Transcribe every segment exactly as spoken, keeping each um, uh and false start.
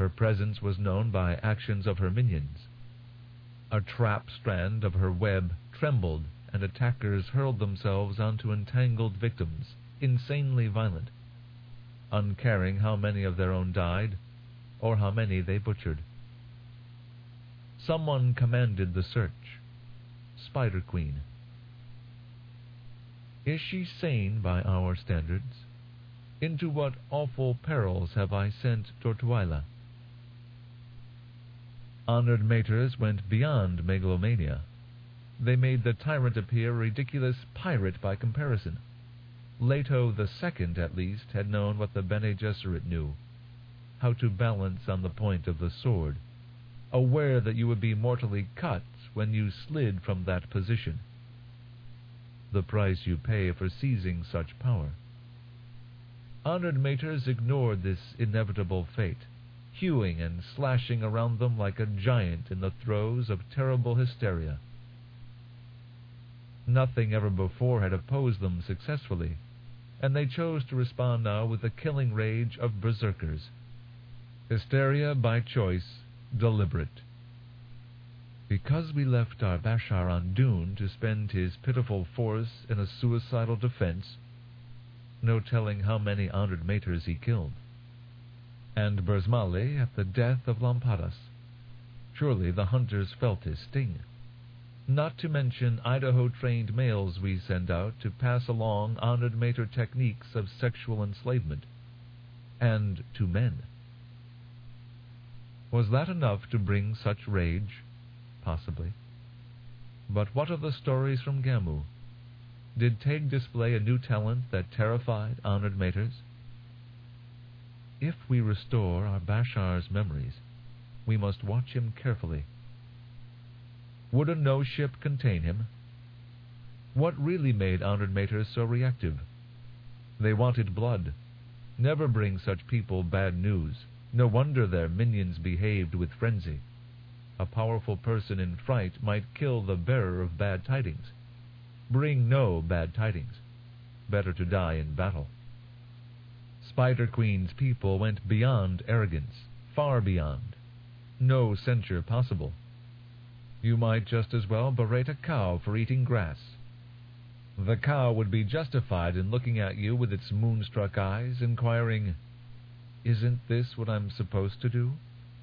Her presence was known by actions of her minions. A trap strand of her web trembled, and attackers hurled themselves onto entangled victims, insanely violent, uncaring how many of their own died or how many they butchered. Someone commanded the search. Spider Queen. Is she sane by our standards? Into what awful perils have I sent Tortuila? Honored Maters went beyond megalomania. They made the tyrant appear a ridiculous pirate by comparison. Leto the Second, at least, had known what the Bene Gesserit knew, how to balance on the point of the sword, aware that you would be mortally cut when you slid from that position. The price you pay for seizing such power. Honored Maters ignored this inevitable fate, hewing and slashing around them like a giant in the throes of terrible hysteria. Nothing ever before had opposed them successfully, and they chose to respond now with the killing rage of berserkers. Hysteria by choice, deliberate. Because we left our Bashar on Dune to spend his pitiful force in a suicidal defense, no telling how many honored Maters he killed. And Burzmali at the death of Lampadas. Surely the hunters felt his sting. Not to mention Idaho-trained males we send out to pass along honored Mater techniques of sexual enslavement. And to men. Was that enough to bring such rage? Possibly. But what of the stories from Gamu? Did Teg display a new talent that terrified honored Maters? If we restore our Bashar's memories, we must watch him carefully. Would a no-ship contain him? What really made honored Maters so reactive? They wanted blood. Never bring such people bad news. No wonder their minions behaved with frenzy. A powerful person in fright might kill the bearer of bad tidings. Bring no bad tidings. Better to die in battle. Spider Queen's people went beyond arrogance, far beyond. No censure possible. You might just as well berate a cow for eating grass. The cow would be justified in looking at you with its moonstruck eyes, inquiring, "Isn't this what I'm supposed to do?"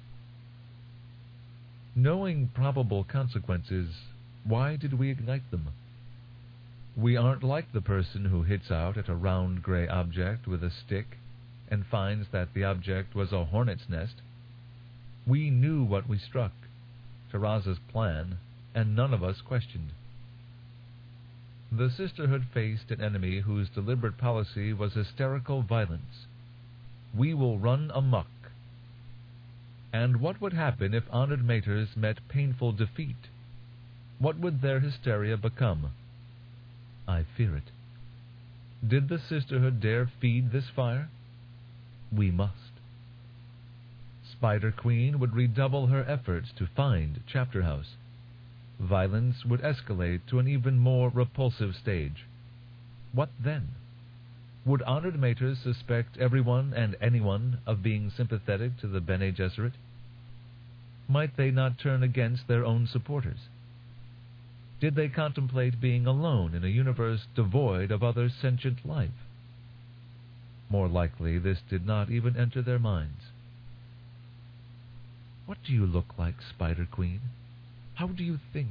Knowing probable consequences, why did we ignite them? We aren't like the person who hits out at a round gray object with a stick and finds that the object was a hornet's nest. We knew what we struck, Taraza's plan, and none of us questioned. The Sisterhood faced an enemy whose deliberate policy was hysterical violence. We will run amok. And what would happen if honored Maters met painful defeat? What would their hysteria become? I fear it. Did the Sisterhood dare feed this fire? We must. Spider Queen would redouble her efforts to find Chapter House. Violence would escalate to an even more repulsive stage. What then? Would honored Maters suspect everyone and anyone of being sympathetic to the Bene Gesserit? Might they not turn against their own supporters? Did they contemplate being alone in a universe devoid of other sentient life? More likely, this did not even enter their minds. What do you look like, Spider Queen? How do you think?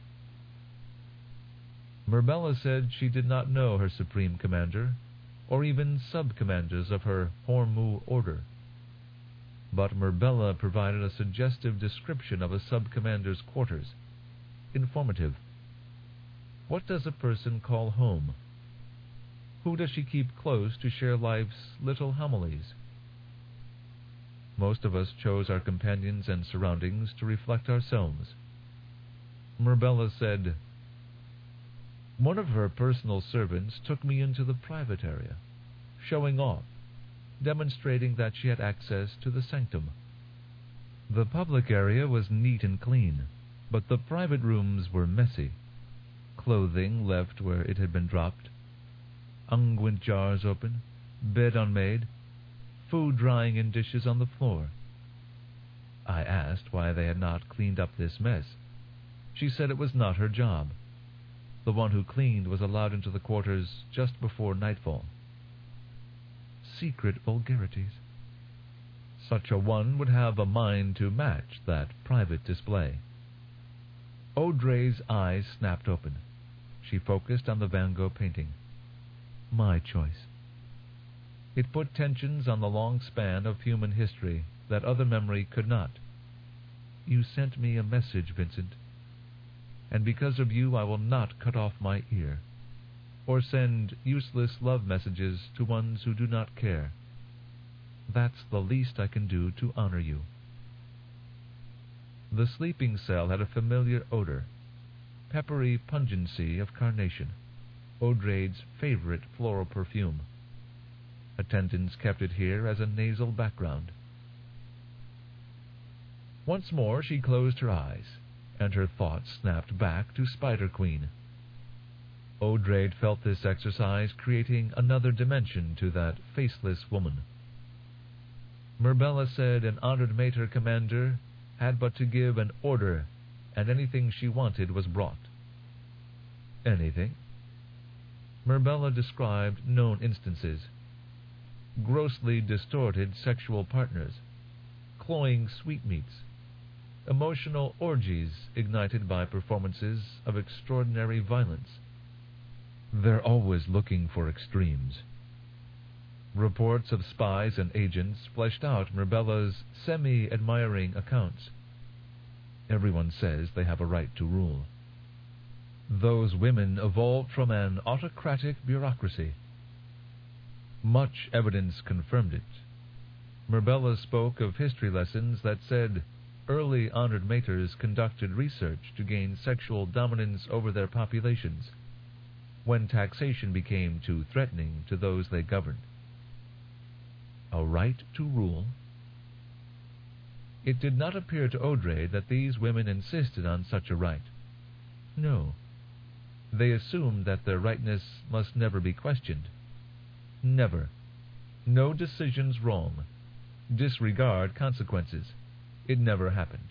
Murbella said she did not know her Supreme Commander, or even sub-commanders of her Hormu order. But Murbella provided a suggestive description of a sub-commander's quarters. Informative. What does a person call home? Who does she keep close to share life's little homilies? Most of us chose our companions and surroundings to reflect ourselves. Murbella said, "One of her personal servants took me into the private area, showing off, demonstrating that she had access to the sanctum. The public area was neat and clean, but the private rooms were messy. Clothing left where it had been dropped, unguent jars open, bed unmade, food drying in dishes on the floor. I asked why they had not cleaned up this mess. She said it was not her job. The one who cleaned was allowed into the quarters just before nightfall. Secret vulgarities. Such a one would have a mind to match that private display. Audray's eyes snapped open. She focused on the Van Gogh painting. My choice. It put tensions on the long span of human history that other memory could not. You sent me a message, Vincent, and because of you I will not cut off my ear, or send useless love messages to ones who do not care. That's the least I can do to honor you. The sleeping cell had a familiar odor, peppery pungency of carnation, Audray's favorite floral perfume. Attendants kept it here as a nasal background. Once more she closed her eyes, and her thoughts snapped back to Spider Queen. Audray felt this exercise creating another dimension to that faceless woman. Murbella said an honored mater commander had but to give an order, and anything she wanted was brought. Anything? Murbella described known instances. Grossly distorted sexual partners, cloying sweetmeats, emotional orgies ignited by performances of extraordinary violence. They're always looking for extremes. Reports of spies and agents fleshed out Murbella's semi-admiring accounts. Everyone says they have a right to rule. Those women evolved from an autocratic bureaucracy. Much evidence confirmed it. Murbella spoke of history lessons that said early honored maters conducted research to gain sexual dominance over their populations when taxation became too threatening to those they governed. A right to rule? It did not appear to Audray that these women insisted on such a right. No. They assumed that their rightness must never be questioned. Never. No decisions wrong. Disregard consequences. It never happened.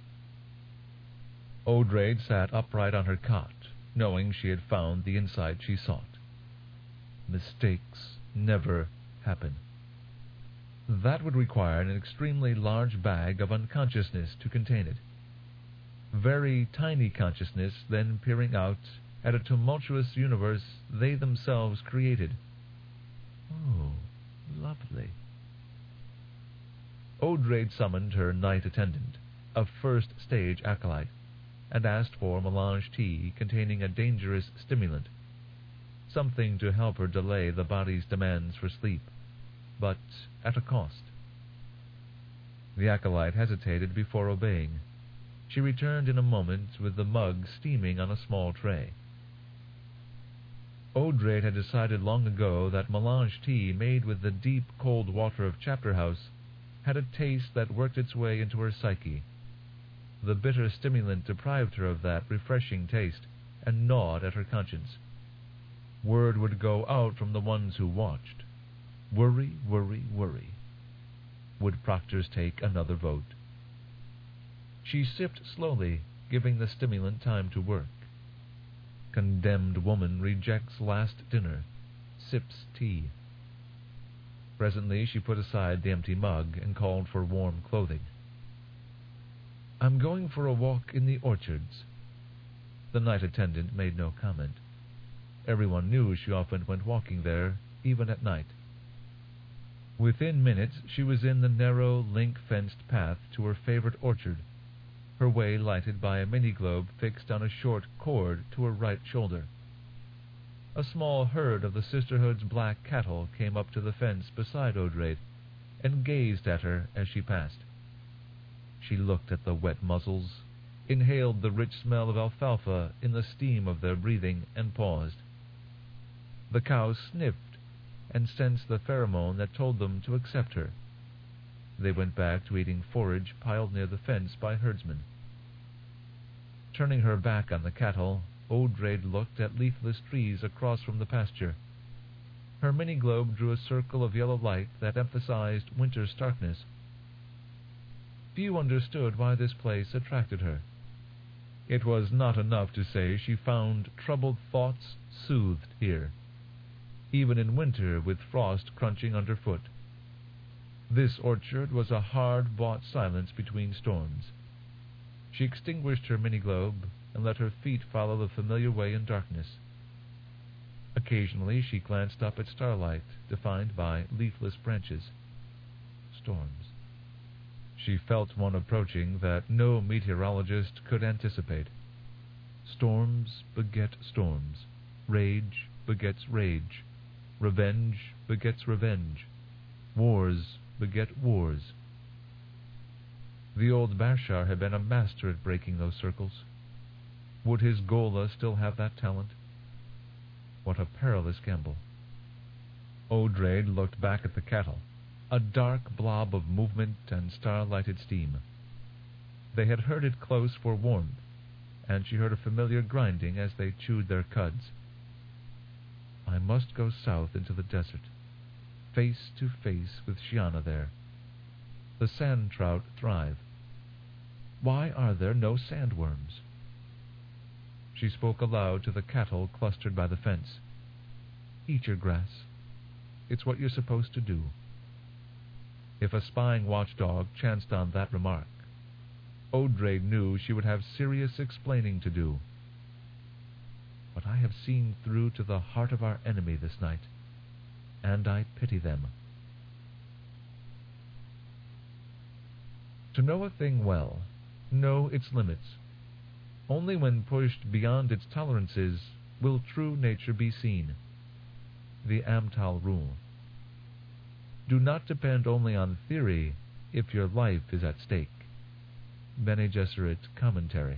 Audray sat upright on her cot, knowing she had found the insight she sought. Mistakes never happen. That would require an extremely large bag of unconsciousness to contain it. Very tiny consciousness then peering out at a tumultuous universe they themselves created. Oh, lovely. Audray summoned her night attendant, a first-stage acolyte, and asked for melange tea containing a dangerous stimulant, something to help her delay the body's demands for sleep, but at a cost. The acolyte hesitated before obeying. She returned in a moment with the mug steaming on a small tray. Audray had decided long ago that melange tea made with the deep, cold water of Chapter House had a taste that worked its way into her psyche. The bitter stimulant deprived her of that refreshing taste and gnawed at her conscience. Word would go out from the ones who watched. Worry, worry, worry. Would Proctors take another vote? She sipped slowly, giving the stimulant time to work. Condemned woman rejects last dinner, sips tea. Presently she put aside the empty mug and called for warm clothing. I'm going for a walk in the orchards. The night attendant made no comment. Everyone knew she often went walking there, even at night. Within minutes she was in the narrow, link-fenced path to her favorite orchard, her way lighted by a mini-globe fixed on a short cord to her right shoulder. A small herd of the Sisterhood's black cattle came up to the fence beside Audray and gazed at her as she passed. She looked at the wet muzzles, inhaled the rich smell of alfalfa in the steam of their breathing, and paused. The cows sniffed and sensed the pheromone that told them to accept her. They went back to eating forage piled near the fence by herdsmen. Turning her back on the cattle, Audray looked at leafless trees across from the pasture. Her mini-globe drew a circle of yellow light that emphasized winter starkness. Few understood why this place attracted her. It was not enough to say she found troubled thoughts soothed here, even in winter with frost crunching underfoot. This orchard was a hard-bought silence between storms. She extinguished her mini-globe and let her feet follow the familiar way in darkness. Occasionally she glanced up at starlight, defined by leafless branches. Storms. She felt one approaching that no meteorologist could anticipate. Storms beget storms. Rage begets rage. Revenge begets revenge. Wars beget wars. The old Bashar had been a master at breaking those circles. Would his Ghola still have that talent? What a perilous gamble. Odraid looked back at the cattle, a dark blob of movement and star-lighted steam. They had herded close for warmth, and she heard a familiar grinding as they chewed their cuds. I must go south into the desert, face to face with Shiana there. The sand trout thrive. Why are there no sandworms? She spoke aloud to the cattle clustered by the fence. Eat your grass. It's what you're supposed to do. If a spying watchdog chanced on that remark, Odraid knew she would have serious explaining to do. But I have seen through to the heart of our enemy this night, and I pity them. To know a thing well, know its limits. Only when pushed beyond its tolerances will true nature be seen. The Amtal rule. Do not depend only on theory if your life is at stake. Bene Gesserit Commentary.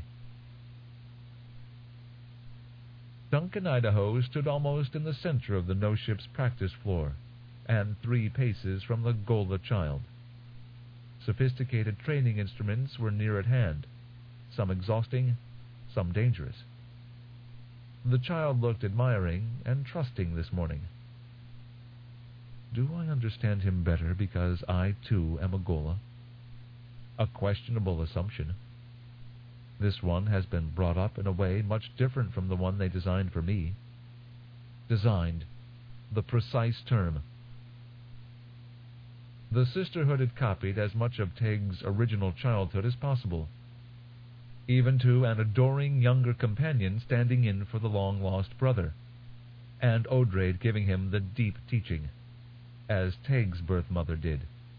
Duncan, Idaho stood almost in the center of the no-ship's practice floor, and three paces from the Ghola child. Sophisticated training instruments were near at hand, some exhausting, some dangerous. The child looked admiring and trusting this morning. Do I understand him better because I, too, am a Ghola? A questionable assumption. This one has been brought up in a way much different from the one they designed for me. Designed, the precise term. The sisterhood had copied as much of Teg's original childhood as possible, even to an adoring younger companion standing in for the long-lost brother, and Odraid giving him the deep teaching, as Teg's birth mother did.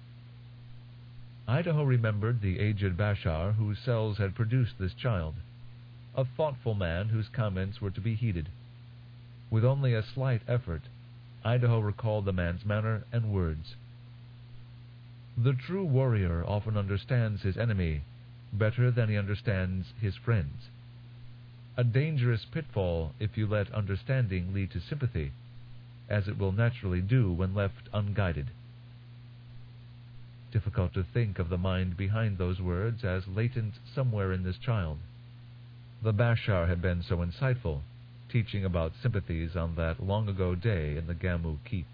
Idaho remembered the aged Bashar whose cells had produced this child, a thoughtful man whose comments were to be heeded. With only a slight effort, Idaho recalled the man's manner and words. The true warrior often understands his enemy better than he understands his friends. A dangerous pitfall if you let understanding lead to sympathy, as it will naturally do when left unguided. Difficult to think of the mind behind those words as latent somewhere in this child. The Bashar had been so insightful, teaching about sympathies on that long-ago day in the Gamu Keep.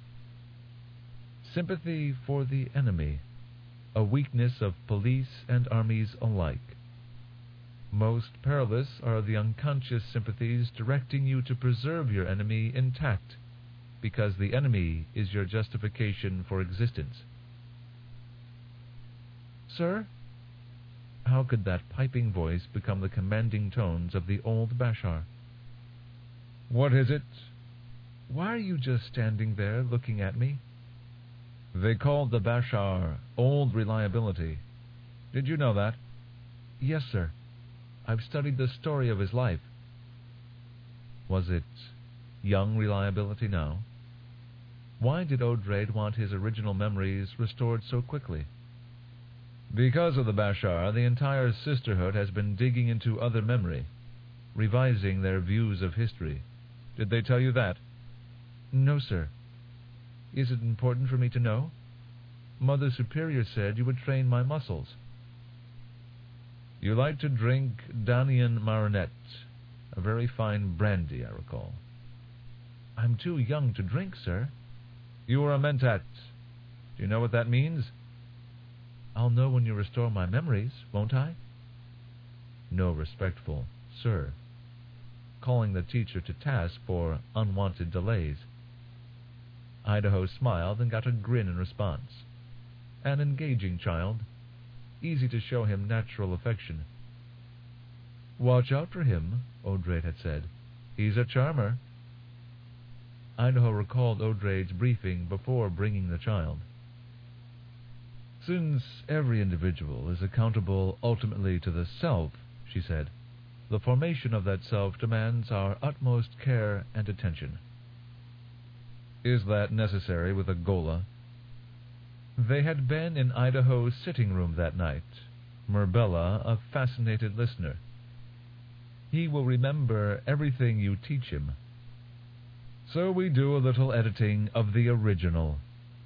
Sympathy for the enemy, a weakness of police and armies alike. Most perilous are the unconscious sympathies directing you to preserve your enemy intact, because the enemy is your justification for existence. Sir? How could that piping voice become the commanding tones of the old Bashar? What is it? Why are you just standing there looking at me? They called the Bashar Old Reliability. Did you know that? Yes, sir. I've studied the story of his life. Was it Young Reliability now? Why did Odraid want his original memories restored so quickly? Because of the Bashar, the entire sisterhood has been digging into other memory, revising their views of history. Did they tell you that? No, sir. Is it important for me to know? Mother Superior said you would train my muscles. You like to drink Danian Marinette, a very fine brandy, I recall. I'm too young to drink, sir. You are a Mentat. Do you know what that means? I'll know when you restore my memories, won't I? No respectful sir, calling the teacher to task for unwanted delays. Idaho smiled and got a grin in response. An engaging child, easy to show him natural affection. Watch out for him, Odrade had said. He's a charmer. Idaho recalled Odrade's briefing before bringing the child. Since every individual is accountable ultimately to the self, she said, the formation of that self demands our utmost care and attention. Is that necessary with a Ghola? They had been in Idaho's sitting room that night, Murbella a fascinated listener. He will remember everything you teach him. So we do a little editing of the original.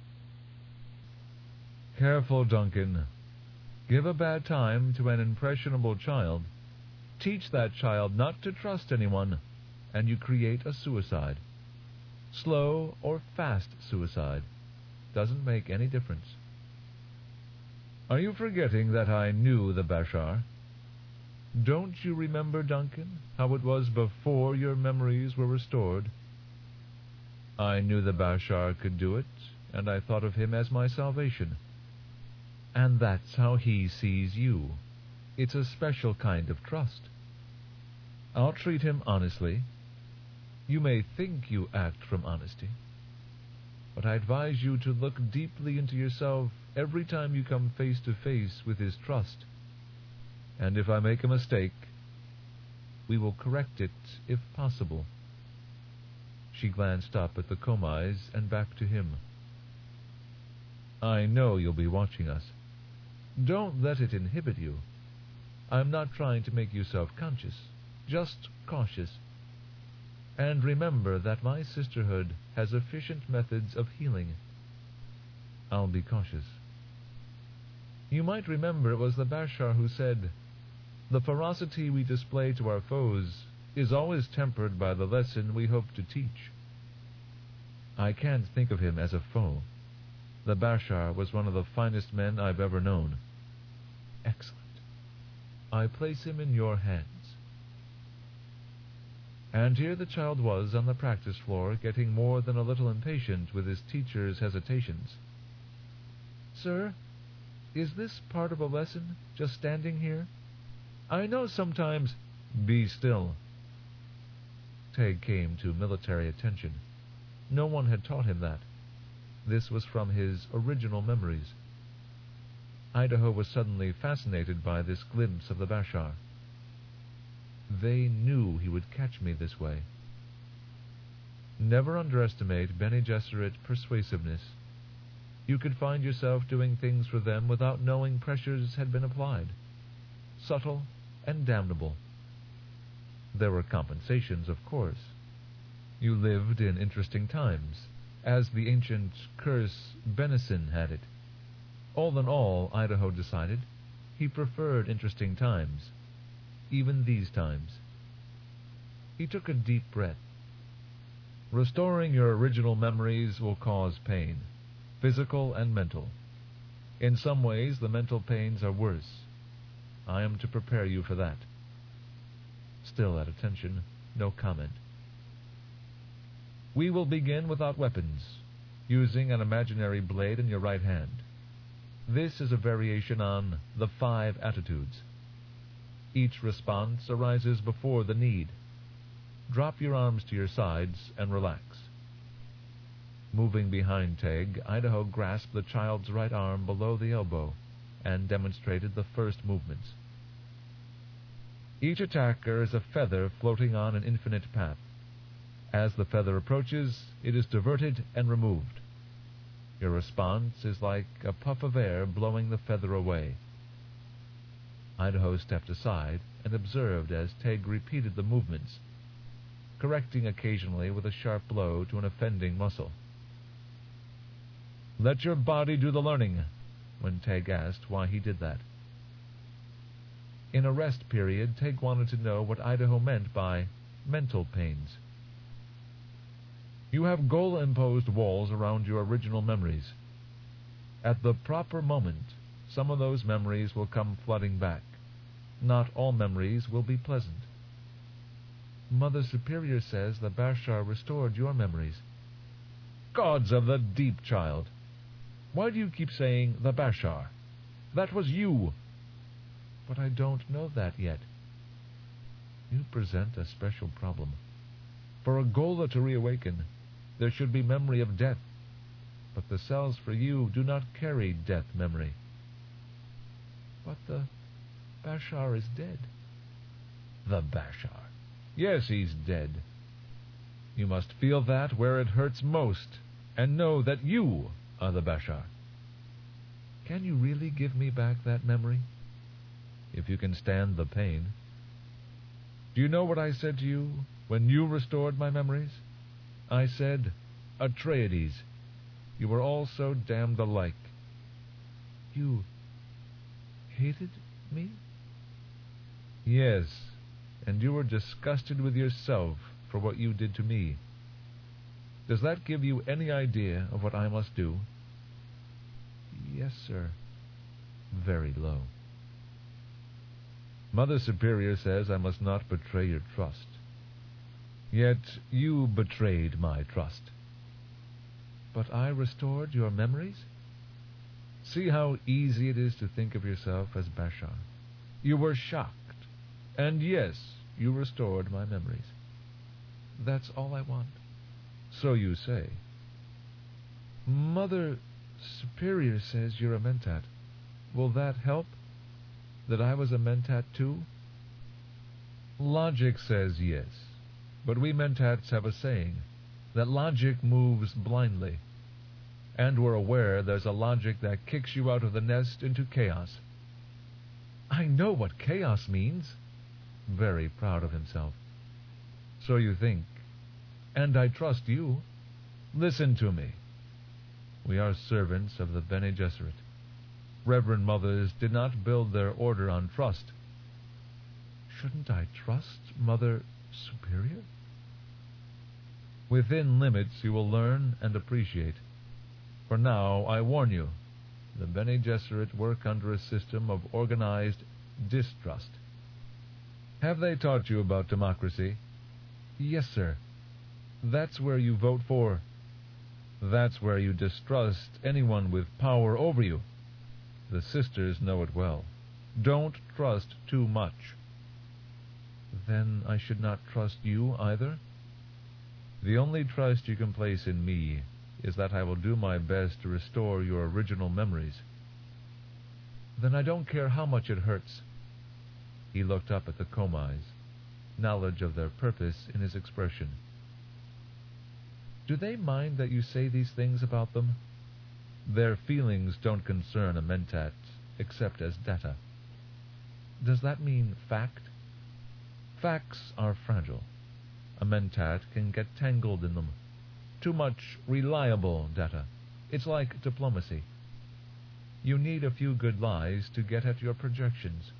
Careful, Duncan. Give a bad time to an impressionable child. Teach that child not to trust anyone, and you create a suicide. Slow or fast suicide. Doesn't make any difference. Are you forgetting that I knew the Bashar? Don't you remember, Duncan, how it was before your memories were restored? I knew the Bashar could do it, and I thought of him as my salvation. And that's how he sees you. It's a special kind of trust. I'll treat him honestly. You may think you act from honesty, but I advise you to look deeply into yourself every time you come face to face with his trust. And if I make a mistake, we will correct it if possible. She glanced up at the Komais and back to him. I know you'll be watching us. Don't let it inhibit you. I'm not trying to make you self-conscious, just cautious. And remember that my sisterhood has efficient methods of healing. I'll be cautious. You might remember it was the Bashar who said, the ferocity we display to our foes is always tempered by the lesson we hope to teach. I can't think of him as a foe. The Bashar was one of the finest men I've ever known. Excellent. I place him in your hands. And here the child was on the practice floor, getting more than a little impatient with his teacher's hesitations. Sir, is this part of a lesson, just standing here? I know sometimes... Be still. Teg came to military attention. No one had taught him that. This was from his original memories. Idaho was suddenly fascinated by this glimpse of the Bashar. They knew he would catch me this way. Never underestimate Bene Gesserit persuasiveness. You could find yourself doing things for them without knowing pressures had been applied. Subtle and damnable. There were compensations, of course. You lived in interesting times, as the ancient curse Benison had it. All in all, Idaho decided, he preferred interesting times, even these times. He took a deep breath. Restoring your original memories will cause pain, physical and mental. In some ways, the mental pains are worse. I am to prepare you for that. Still at attention, no comment. We will begin without weapons, using an imaginary blade in your right hand. This is a variation on the five attitudes. Each response arises before the need. Drop your arms to your sides and relax. Moving behind Teg, Idaho grasped the child's right arm below the elbow and demonstrated the first movements. Each attacker is a feather floating on an infinite path. As the feather approaches, it is diverted and removed. Your response is like a puff of air blowing the feather away. Idaho stepped aside and observed as Teg repeated the movements, correcting occasionally with a sharp blow to an offending muscle. Let your body do the learning, when Teg asked why he did that. In a rest period, Teg wanted to know what Idaho meant by mental pains. You have Ghola-imposed walls around your original memories. At the proper moment, some of those memories will come flooding back. Not all memories will be pleasant. Mother Superior says the Bashar restored your memories. Gods of the deep, child! Why do you keep saying the Bashar? That was you. But I don't know that yet. You present a special problem. For a Ghola to reawaken, there should be memory of death. But the cells for you do not carry death memory. But the Bashar is dead. The Bashar? Yes, he's dead. You must feel that where it hurts most, and know that you are the Bashar. Can you really give me back that memory? If you can stand the pain. Do you know what I said to you when you restored my memories? I said, Atreides, you were all so damned alike. You hated me? Yes, and you were disgusted with yourself for what you did to me. Does that give you any idea of what I must do? Yes, sir. Very low. Mother Superior says I must not betray your trust. Yet you betrayed my trust. But I restored your memories? See how easy it is to think of yourself as Bashar. You were shocked, and yes, you restored my memories. That's all I want. So you say. Mother Superior says you're a Mentat. Will that help? That I was a Mentat too? Logic says yes, but we Mentats have a saying that logic moves blindly, and we're aware there's a logic that kicks you out of the nest into chaos. I know what chaos means. Very proud of himself. So you think, and I trust you. Listen to me. We are servants of the Bene Gesserit. Reverend mothers did not build their order on trust. Shouldn't I trust Mother Superior? Within limits you will learn and appreciate. For now, I warn you, the Bene Gesserit work under a system of organized distrust. Have they taught you about democracy? Yes, sir. That's where you vote for. That's where you distrust anyone with power over you. The sisters know it well. Don't trust too much. Then I should not trust you either? The only trust you can place in me is that I will do my best to restore your original memories. Then I don't care how much it hurts. He looked up at the Komais, knowledge of their purpose in his expression. Do they mind that you say these things about them? Their feelings don't concern a Mentat, except as data. Does that mean fact? Facts are fragile. A Mentat can get tangled in them. Too much reliable data. It's like diplomacy. You need a few good lies to get at your projections.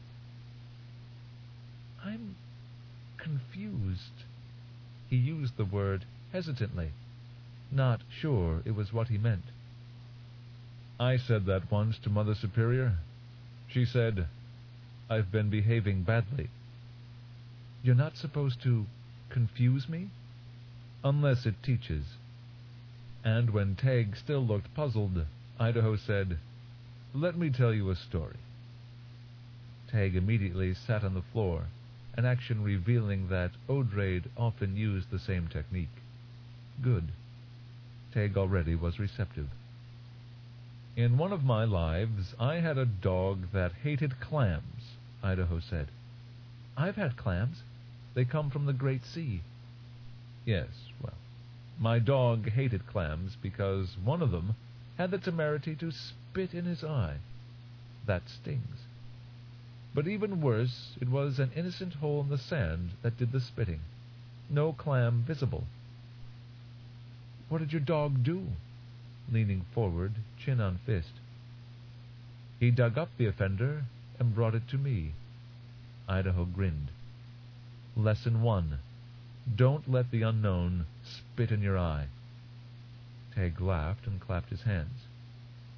I'm confused. He used the word hesitantly, not sure it was what he meant. I said that once to Mother Superior. She said, I've been behaving badly. You're not supposed to confuse me? Unless it teaches. And when Teg still looked puzzled, Idaho said, Let me tell you a story. Teg immediately sat on the floor, an action revealing that Odraid often used the same technique. Good. Teg already was receptive. In one of my lives, I had a dog that hated clams, Idaho said. I've had clams. They come from the Great Sea. Yes, well, my dog hated clams because one of them had the temerity to spit in his eye. That stings. But even worse, it was an innocent hole in the sand that did the spitting. No clam visible. What did your dog do? Leaning forward, chin on fist. He dug up the offender and brought it to me. Idaho grinned. Lesson one. Don't let the unknown spit in your eye. Teg laughed and clapped his hands.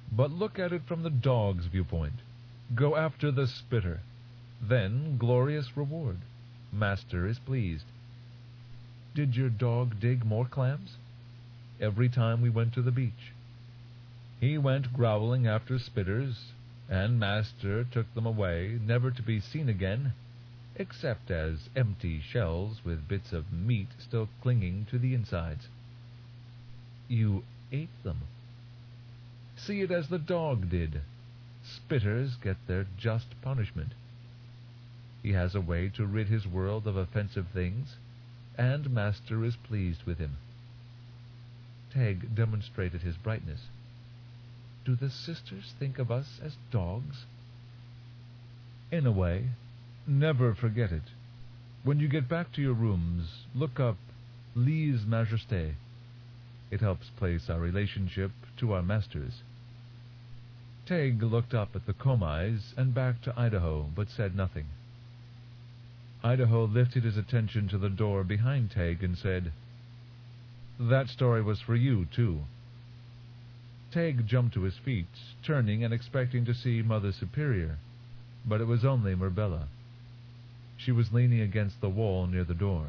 But look at it from the dog's viewpoint. Go after the spitter. Then glorious reward. Master is pleased. Did your dog dig more clams? Every time we went to the beach. He went growling after spitters, and Master took them away, never to be seen again, except as empty shells with bits of meat still clinging to the insides. You ate them. See it as the dog did. Spitters get their just punishment. He has a way to rid his world of offensive things, and Master is pleased with him. Teg demonstrated his brightness. Do the sisters think of us as dogs? In a way. Never forget it. When you get back to your rooms, look up Lise Majesté. It helps place our relationship to our masters. Teg looked up at the Komais and back to Idaho, but said nothing. Idaho lifted his attention to the door behind Teg and said, That story was for you, too. Teg jumped to his feet, turning and expecting to see Mother Superior, but it was only Merbella. She was leaning against the wall near the door.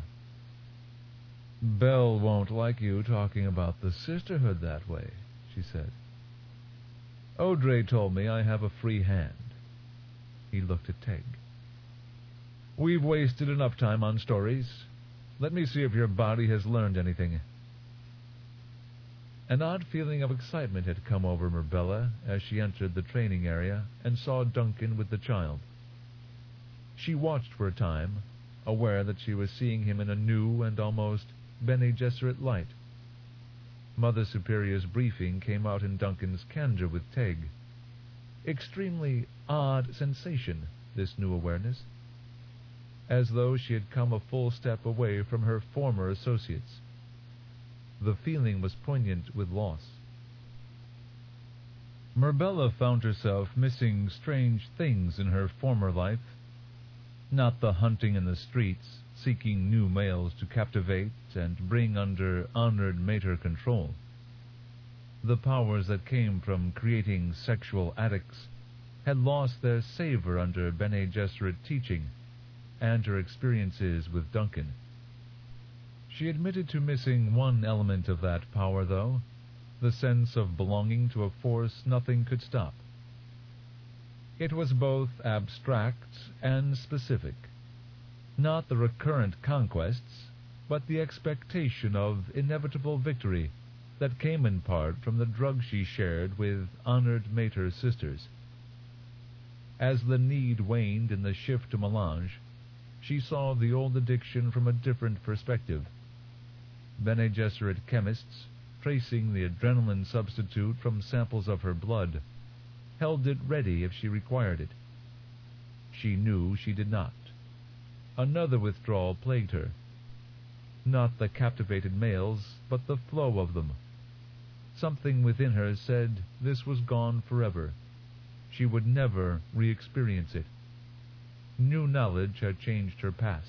Belle won't like you talking about the sisterhood that way, she said. Audrey told me I have a free hand. He looked at Teg. We've wasted enough time on stories. Let me see if your body has learned anything. An odd feeling of excitement had come over Merbella as she entered the training area and saw Duncan with the child. She watched for a time, aware that she was seeing him in a new and almost Bene Gesserit light. Mother Superior's briefing came out in Duncan's candor with Teg. Extremely odd sensation, this new awareness. As though she had come a full step away from her former associates. The feeling was poignant with loss. Merbella found herself missing strange things in her former life. Not the hunting in the streets, seeking new males to captivate and bring under honored mater control. The powers that came from creating sexual addicts had lost their savor under Bene Gesserit teaching and her experiences with Duncan. She admitted to missing one element of that power, though, the sense of belonging to a force nothing could stop. It was both abstract and specific, not the recurrent conquests, but the expectation of inevitable victory that came in part from the drug she shared with honored mater sisters. As the need waned in the shift to melange, she saw the old addiction from a different perspective. Bene Gesserit chemists, tracing the adrenaline substitute from samples of her blood, held it ready if she required it. She knew she did not. Another withdrawal plagued her. Not the captivated males, but the flow of them. Something within her said this was gone forever. She would never re-experience it. New knowledge had changed her past.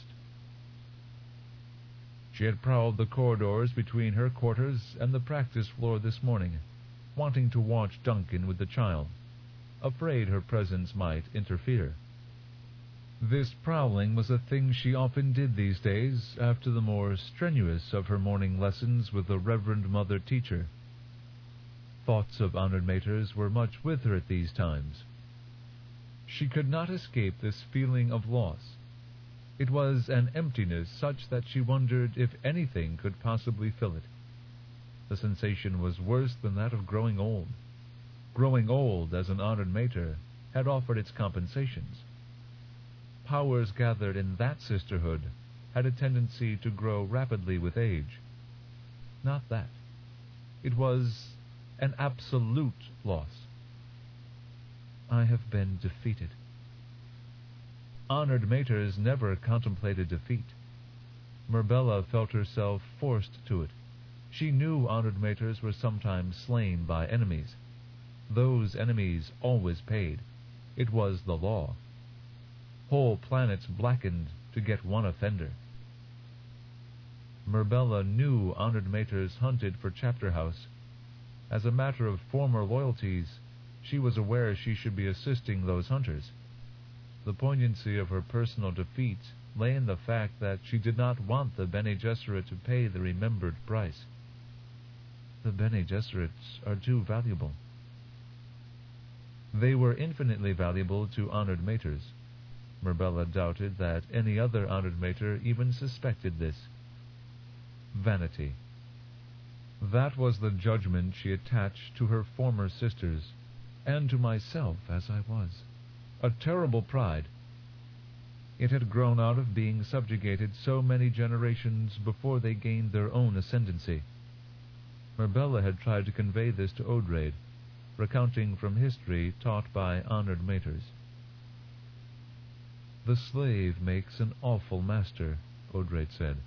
She had prowled the corridors between her quarters and the practice floor this morning, wanting to watch Duncan with the child, afraid her presence might interfere. This prowling was a thing she often did these days after the more strenuous of her morning lessons with the Reverend Mother Teacher. Thoughts of honored maters were much with her at these times. She could not escape this feeling of loss. It was an emptiness such that she wondered if anything could possibly fill it. The sensation was worse than that of growing old. Growing old as an honored mater had offered its compensations. Powers gathered in that sisterhood had a tendency to grow rapidly with age. Not that. It was an absolute loss. I have been defeated. Honored maters never contemplated defeat. Merbella felt herself forced to it. She knew honored maters were sometimes slain by enemies. Those enemies always paid. It was the law. Whole planets blackened to get one offender. Merbella knew honored maters hunted for Chapter House. As a matter of former loyalties, she was aware she should be assisting those hunters. The poignancy of her personal defeat lay in the fact that she did not want the Bene Gesserit to pay the remembered price. The Bene Gesserits are too valuable. They were infinitely valuable to honored maters. Marbella doubted that any other honored mater even suspected this. Vanity. That was the judgment she attached to her former sisters, and to myself as I was. A terrible pride. It had grown out of being subjugated so many generations before they gained their own ascendancy. Marbella had tried to convey this to Odraid, recounting from history taught by honored maters. The slave makes an awful master, Odraid said.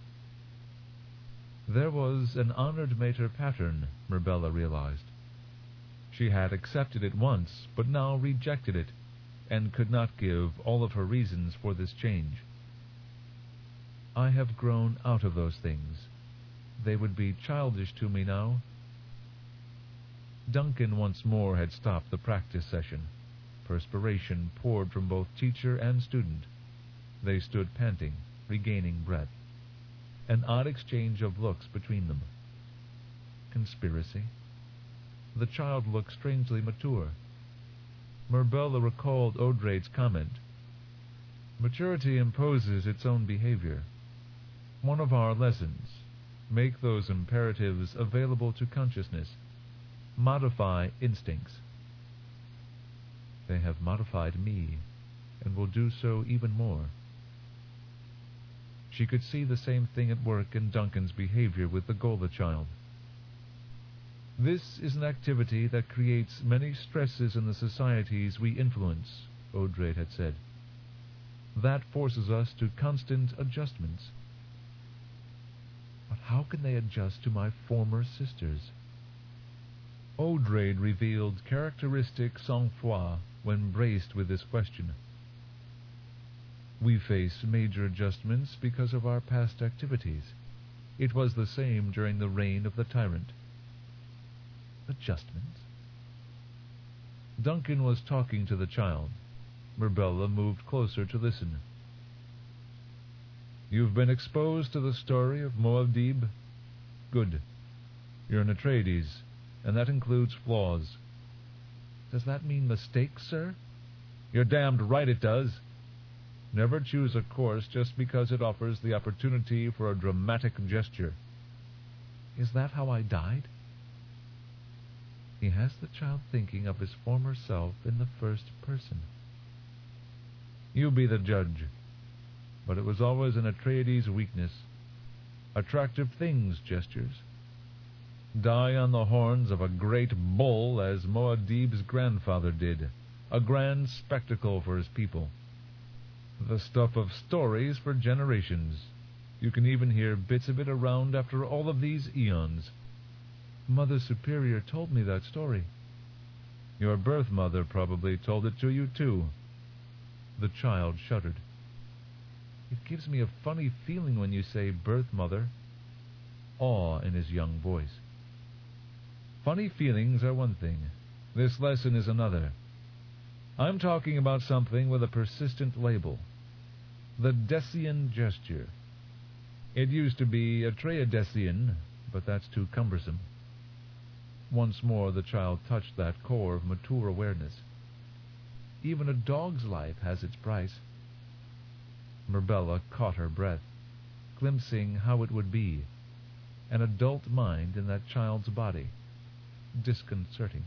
There was an honored mater pattern, Marbella realized. She had accepted it once, but now rejected it, and could not give all of her reasons for this change. I have grown out of those things. They would be childish to me now. Duncan once more had stopped the practice session. Perspiration poured from both teacher and student. They stood panting, regaining breath. An odd exchange of looks between them. Conspiracy? The child looked strangely mature. Marbella recalled Odraid's comment. Maturity imposes its own behavior. One of our lessons. Make those imperatives available to consciousness. Modify instincts. They have modified me, and will do so even more. She could see the same thing at work in Duncan's behavior with the Gola child. This is an activity that creates many stresses in the societies we influence, Odraid had said. That forces us to constant adjustments. But how can they adjust to my former sisters? Odraid revealed characteristic sang-froid when braced with this question. We face major adjustments because of our past activities. It was the same during the reign of the tyrant. Adjustments? Duncan was talking to the child. Marbella moved closer to listen. You've been exposed to the story of Muad'Dib? Good. You're an Atreides, and that includes flaws. Does that mean mistakes, sir? You're damned right it does. Never choose a course just because it offers the opportunity for a dramatic gesture. Is that how I died? He has the child thinking of his former self in the first person. You be the judge. But it was always an Atreides' weakness. Attractive things gestures. Die on the horns of a great bull as Muad'Dib's grandfather did. A grand spectacle for his people. The stuff of stories for generations. You can even hear bits of it around after all of these eons. Mother Superior told me that story. Your birth mother probably told it to you, too. The child shuddered. It gives me a funny feeling when you say birth mother. Awe in his young voice. Funny feelings are one thing. This lesson is another. I'm talking about something with a persistent label. The Decian gesture. It used to be Atreides-Decian, but that's too cumbersome. Once more the child touched that core of mature awareness. Even a dog's life has its price. Marbella caught her breath, glimpsing how it would be. An adult mind in that child's body. Disconcerting.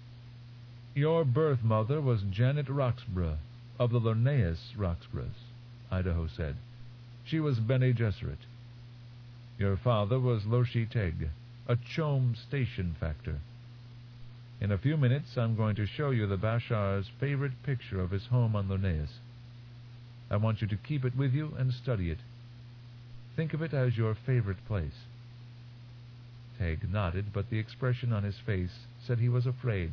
Your birth mother was Janet Roxburgh, of the Lorneus Roxburghs, Idaho said. She was Bene Gesserit. Your father was Loshi Teg, a Chom station factor. In a few minutes I'm going to show you the Bashar's favorite picture of his home on Lorneus. I want you to keep it with you and study it. Think of it as your favorite place. Teg nodded, but the expression on his face said he was afraid.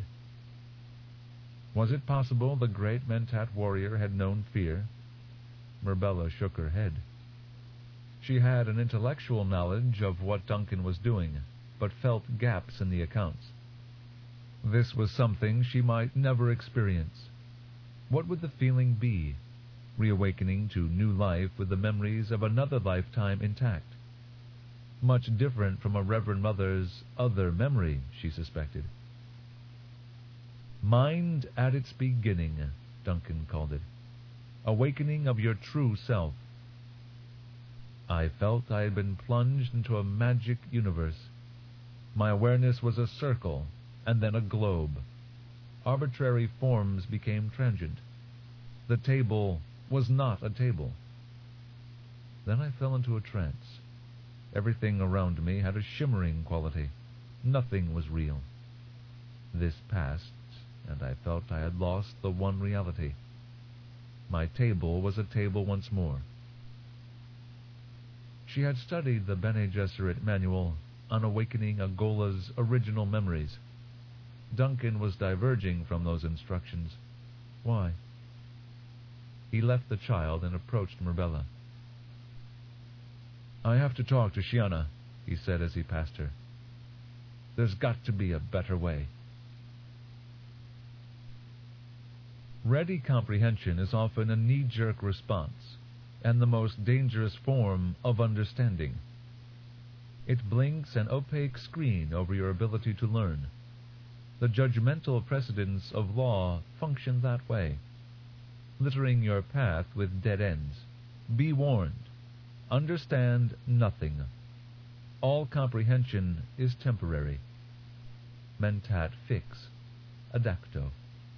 Was it possible the great Mentat warrior had known fear? Marbella shook her head. She had an intellectual knowledge of what Duncan was doing, but felt gaps in the accounts. This was something she might never experience. What would the feeling be? Reawakening to new life with the memories of another lifetime intact. Much different from a Reverend Mother's other memory, she suspected. Mind at its beginning, Duncan called it. Awakening of your true self. I felt I had been plunged into a magic universe. My awareness was a circle, and then a globe. Arbitrary forms became transient. The table was not a table. Then I fell into a trance. Everything around me had a shimmering quality. Nothing was real. This passed, and I felt I had lost the one reality. My table was a table once more. She had studied the Bene Gesserit manual on awakening Agola's original memories. Duncan was diverging from those instructions. Why? He left the child and approached Murbella. "I have to talk to Shiana," he said as he passed her. "There's got to be a better way." Ready comprehension is often a knee-jerk response, and the most dangerous form of understanding. It blinks an opaque screen over your ability to learn. The judgmental precedents of law function that way, littering your path with dead ends. Be warned. Understand nothing. All comprehension is temporary. Mentat fix, adacto.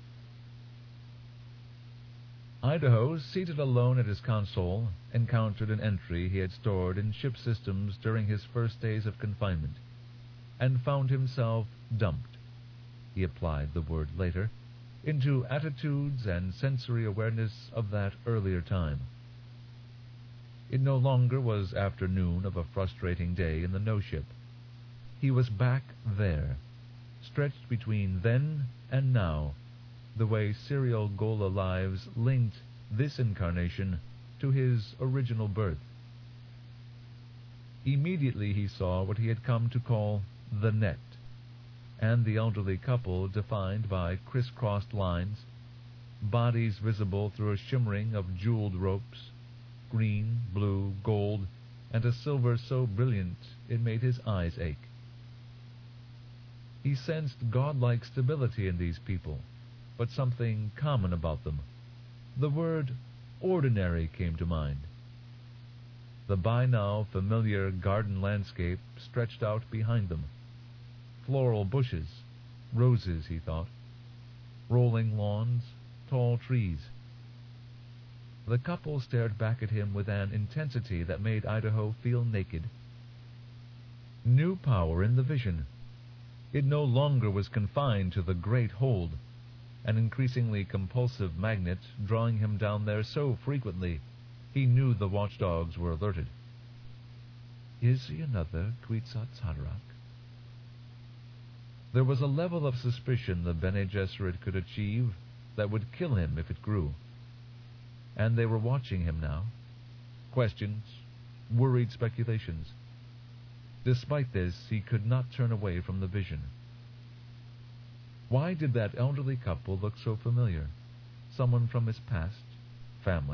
Idaho, seated alone at his console, encountered an entry he had stored in ship systems during his first days of confinement, and found himself dumped. He applied the word later into attitudes and sensory awareness of that earlier time. It no longer was afternoon of a frustrating day in the no-ship. He was back there, stretched between then and now, the way serial Gola lives linked this incarnation to his original birth. Immediately he saw what he had come to call the net, and the elderly couple defined by crisscrossed lines, bodies visible through a shimmering of jeweled ropes, green, blue, gold, and a silver so brilliant it made his eyes ache. He sensed godlike stability in these people, but something common about them. The word ordinary came to mind. The by now familiar garden landscape stretched out behind them. Floral bushes, roses, he thought, rolling lawns, tall trees. The couple stared back at him with an intensity that made Idaho feel naked. New power in the vision. It no longer was confined to the great hold, an increasingly compulsive magnet drawing him down there so frequently he knew the watchdogs were alerted. Is he another Kwisatz Haderach? There was a level of suspicion the Bene Gesserit could achieve that would kill him if it grew. And they were watching him now. Questions, worried speculations. Despite this, he could not turn away from the vision. Why did that elderly couple look so familiar? Someone from his past? Family?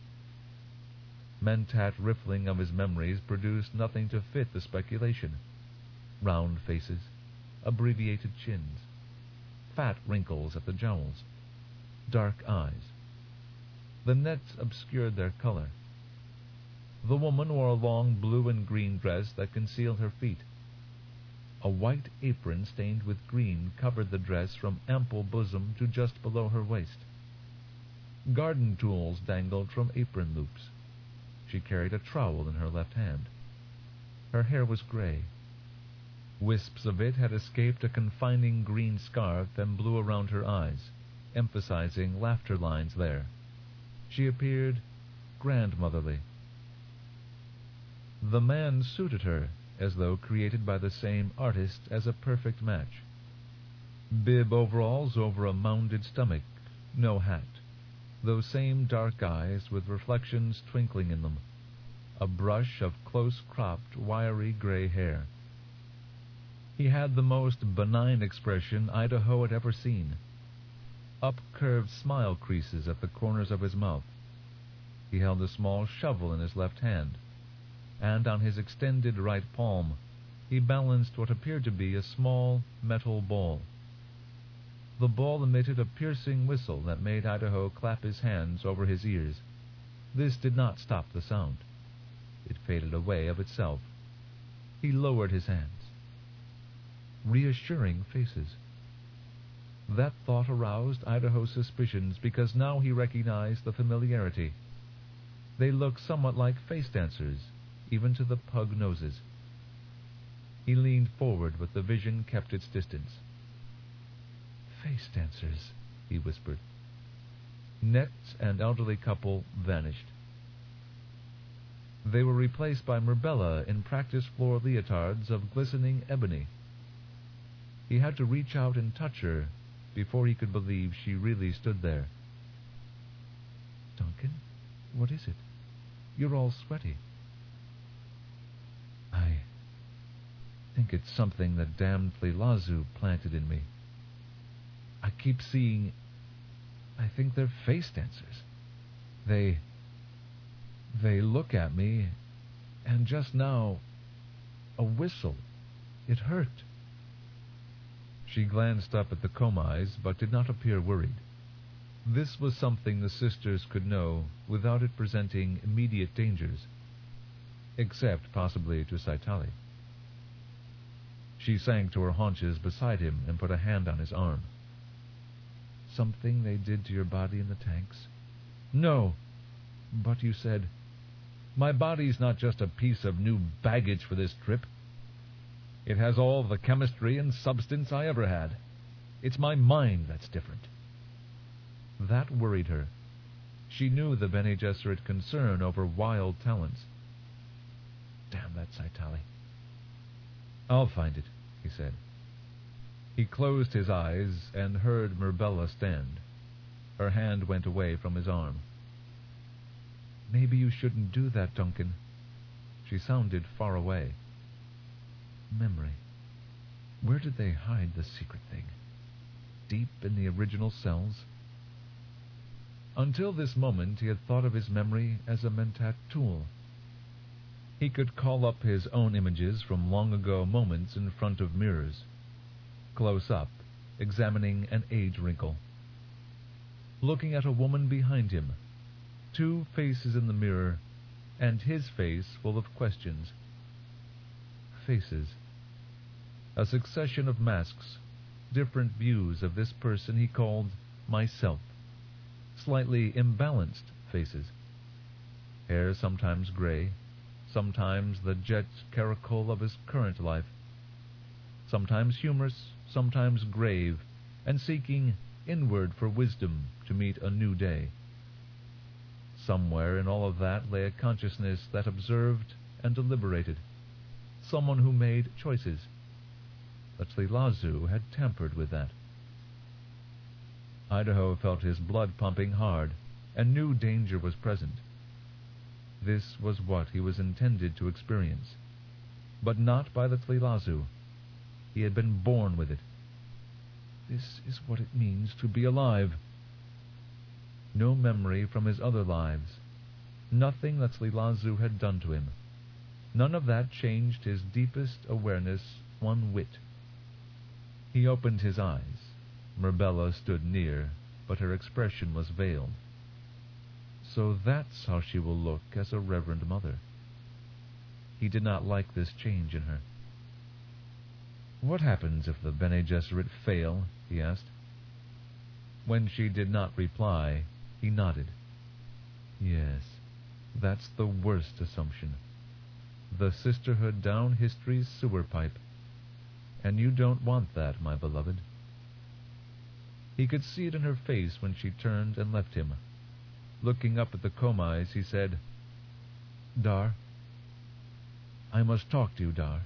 Mentat riffling of his memories produced nothing to fit the speculation. Round faces, abbreviated chins, fat wrinkles at the jowls, dark eyes. The nets obscured their color. The woman wore a long blue and green dress that concealed her feet. A white apron stained with green covered the dress from ample bosom to just below her waist. Garden tools dangled from apron loops. She carried a trowel in her left hand. Her hair was gray. Wisps of it had escaped a confining green scarf and blew around her eyes, emphasizing laughter lines there. She appeared grandmotherly. The man suited her, as though created by the same artist as a perfect match. Bib overalls over a mounded stomach, no hat, those same dark eyes with reflections twinkling in them, a brush of close-cropped, wiry gray hair. He had the most benign expression Idaho had ever seen. Up-curved smile creases at the corners of his mouth. He held a small shovel in his left hand, and on his extended right palm he balanced what appeared to be a small metal ball. The ball emitted a piercing whistle that made Idaho clap his hands over his ears. This did not stop the sound. It faded away of itself. He lowered his hands. Reassuring faces. That thought aroused Idaho's suspicions because now he recognized the familiarity. They looked somewhat like face dancers, even to the pug noses. He leaned forward, but the vision kept its distance. Face dancers, he whispered. Net and elderly couple vanished. They were replaced by Murbella in practice floor leotards of glistening ebony. He had to reach out and touch her before he could believe she really stood there. Duncan, what is it? You're all sweaty. I think it's something that damned Tleilazu planted in me. I keep seeing... I think they're face dancers. They... They look at me, and just now, a whistle. It hurt. She glanced up at the Komais, but did not appear worried. This was something the sisters could know without it presenting immediate dangers, except possibly to Saitali. She sank to her haunches beside him and put a hand on his arm. Something they did to your body in the tanks? No, but you said, my body's not just a piece of new baggage for this trip. It has all the chemistry and substance I ever had. It's my mind that's different. That worried her. She knew the Bene Gesserit concern over wild talents. Damn that Saitali. I'll find it, he said. He closed his eyes and heard Murbella stand. Her hand went away from his arm. Maybe you shouldn't do that, Duncan. She sounded far away. Memory. Where did they hide the secret thing? Deep in the original cells? Until this moment he had thought of his memory as a mentat tool. He could call up his own images from long-ago moments in front of mirrors, close up, examining an age wrinkle. Looking at a woman behind him, two faces in the mirror, and his face full of questions. Faces. A succession of masks, different views of this person he called myself. Slightly imbalanced faces. Hair sometimes gray, sometimes the jet caracole of his current life. Sometimes humorous, sometimes grave, and seeking inward for wisdom to meet a new day. Somewhere in all of that lay a consciousness that observed and deliberated. Someone who made choices. But Tleilazu had tampered with that. Idaho felt his blood pumping hard, and knew danger was present. This was what he was intended to experience. But not by the Tleilazu. He had been born with it. This is what it means to be alive. No memory from his other lives. Nothing that Tleilazu had done to him. None of that changed his deepest awareness one whit. He opened his eyes. Murbella stood near, but her expression was veiled. So that's how she will look as a reverend mother. He did not like this change in her. What happens if the Bene Gesserit fail? He asked. When she did not reply, he nodded. Yes, that's the worst assumption. The sisterhood down history's sewer pipe. And you don't want that, my beloved. He could see it in her face when she turned and left him. Looking up at the Komais, he said, Dar, I must talk to you, Dar.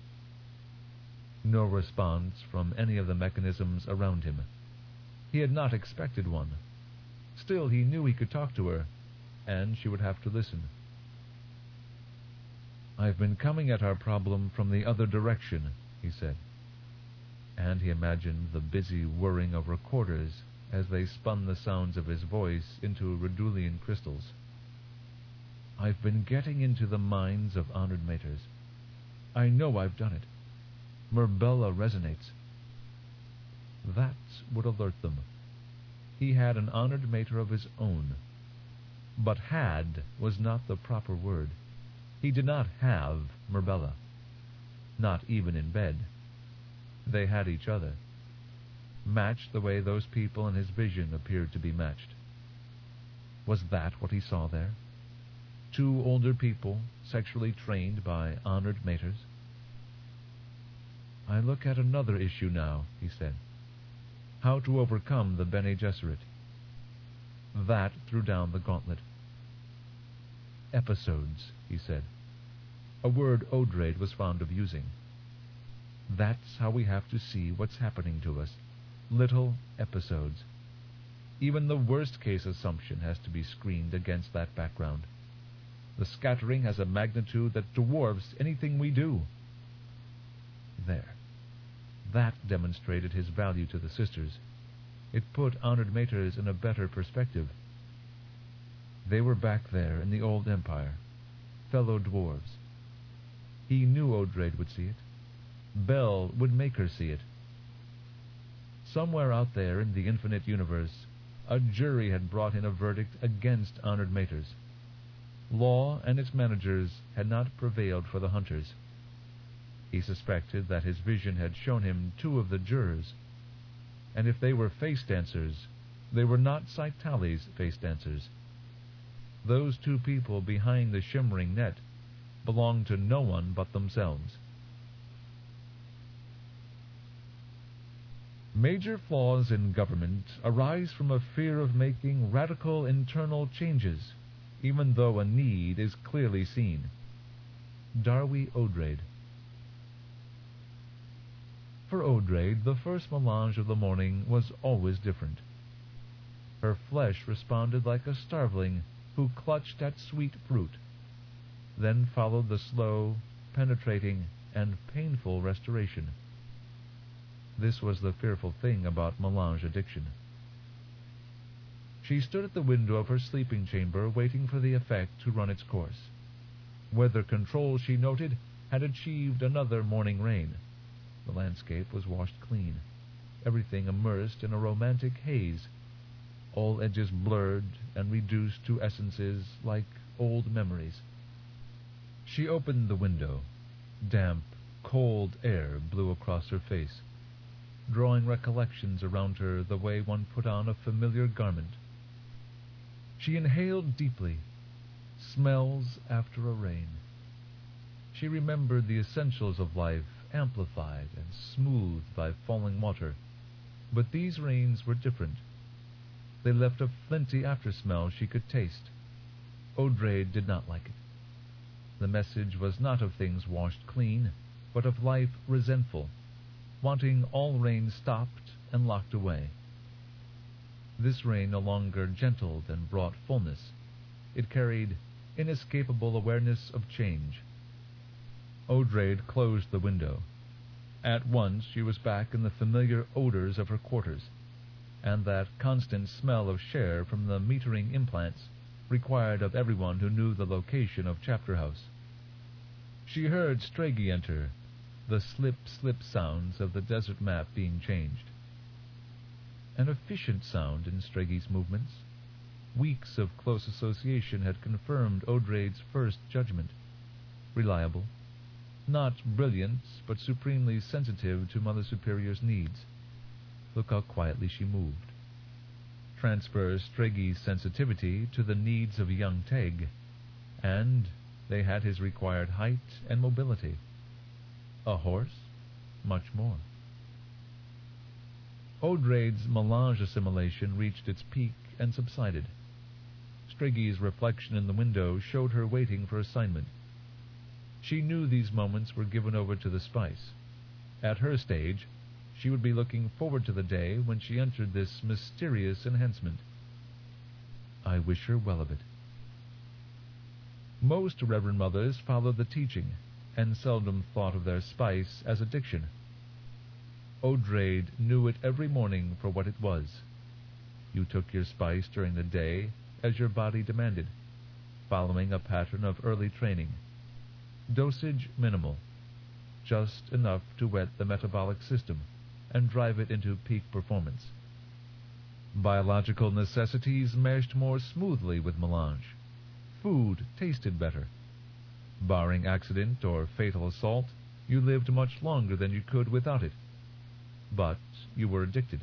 No response from any of the mechanisms around him. He had not expected one. Still, he knew he could talk to her, and she would have to listen. I've been coming at our problem from the other direction, he said. and he imagined the busy whirring of recorders as they spun the sounds of his voice into Redulian crystals. I've been getting into the minds of honored maters. I know I've done it. Murbella resonates. That would alert them. He had an honored mater of his own. But had was not the proper word. He did not have Murbella. Not even in bed. They had each other. Matched the way those people in his vision appeared to be matched. Was that what he saw there? Two older people, sexually trained by honored maters? I look at another issue now, he said. How to overcome the Bene Gesserit. That threw down the gauntlet. Episodes, he said. A word Odraid was fond of using. That's how we have to see what's happening to us. Little episodes. Even the worst-case assumption has to be screened against that background. The scattering has a magnitude that dwarfs anything we do. There. That demonstrated his value to the sisters. It put honored maters in a better perspective. They were back there in the old empire, fellow dwarves. He knew Odraid would see it. Bel would make her see it. Somewhere out there in the infinite universe, a jury had brought in a verdict against honored maters. Law and its managers had not prevailed for the hunters. He suspected that his vision had shown him two of the jurors, and if they were face dancers, they were not Citali's face dancers. Those two people behind the shimmering net belonged to no one but themselves. Major flaws in government arise from a fear of making radical internal changes, even though a need is clearly seen. Darwy Odraid. For Odraid, the first melange of the morning was always different. Her flesh responded like a starveling who clutched at sweet fruit. Then followed the slow, penetrating, and painful restoration. This was the fearful thing about melange addiction. She stood at the window of her sleeping chamber waiting for the effect to run its course. Weather control, she noted, had achieved another morning rain. The landscape was washed clean, everything immersed in a romantic haze, all edges blurred and reduced to essences like old memories. She opened the window. Damp, cold air blew across her face, drawing recollections around her the way one put on a familiar garment. She inhaled deeply, smells after a rain. She remembered the essentials of life amplified and smoothed by falling water, but these rains were different. They left a flinty aftersmell she could taste. Odraid did not like it. The message was not of things washed clean, but of life resentful, wanting all rain stopped and locked away. This rain no longer gentled and brought fullness. It carried inescapable awareness of change. Odraid closed the window. At once she was back in the familiar odors of her quarters, and that constant smell of share from the metering implants required of everyone who knew the location of Chapter House. She heard Stragi enter, the slip-slip sounds of the desert map being changed. An efficient sound in Stragi's movements. Weeks of close association had confirmed Odraid's first judgment. Reliable. Not brilliant, but supremely sensitive to Mother Superior's needs. Look how quietly she moved. Transfer Stragi's sensitivity to the needs of young Teg, and they had his required height and mobility. A horse? Much more. Odraid's melange assimilation reached its peak and subsided. Stragi's reflection in the window showed her waiting for assignment. She knew these moments were given over to the spice. At her stage, she would be looking forward to the day when she entered this mysterious enhancement. I wish her well of it. Most Reverend Mothers followed the teaching, and seldom thought of their spice as addiction. Odraid knew it every morning for what it was. You took your spice during the day as your body demanded, following a pattern of early training. Dosage minimal, just enough to whet the metabolic system and drive it into peak performance. Biological necessities meshed more smoothly with melange. Food tasted better. Barring accident or fatal assault, you lived much longer than you could without it. But you were addicted.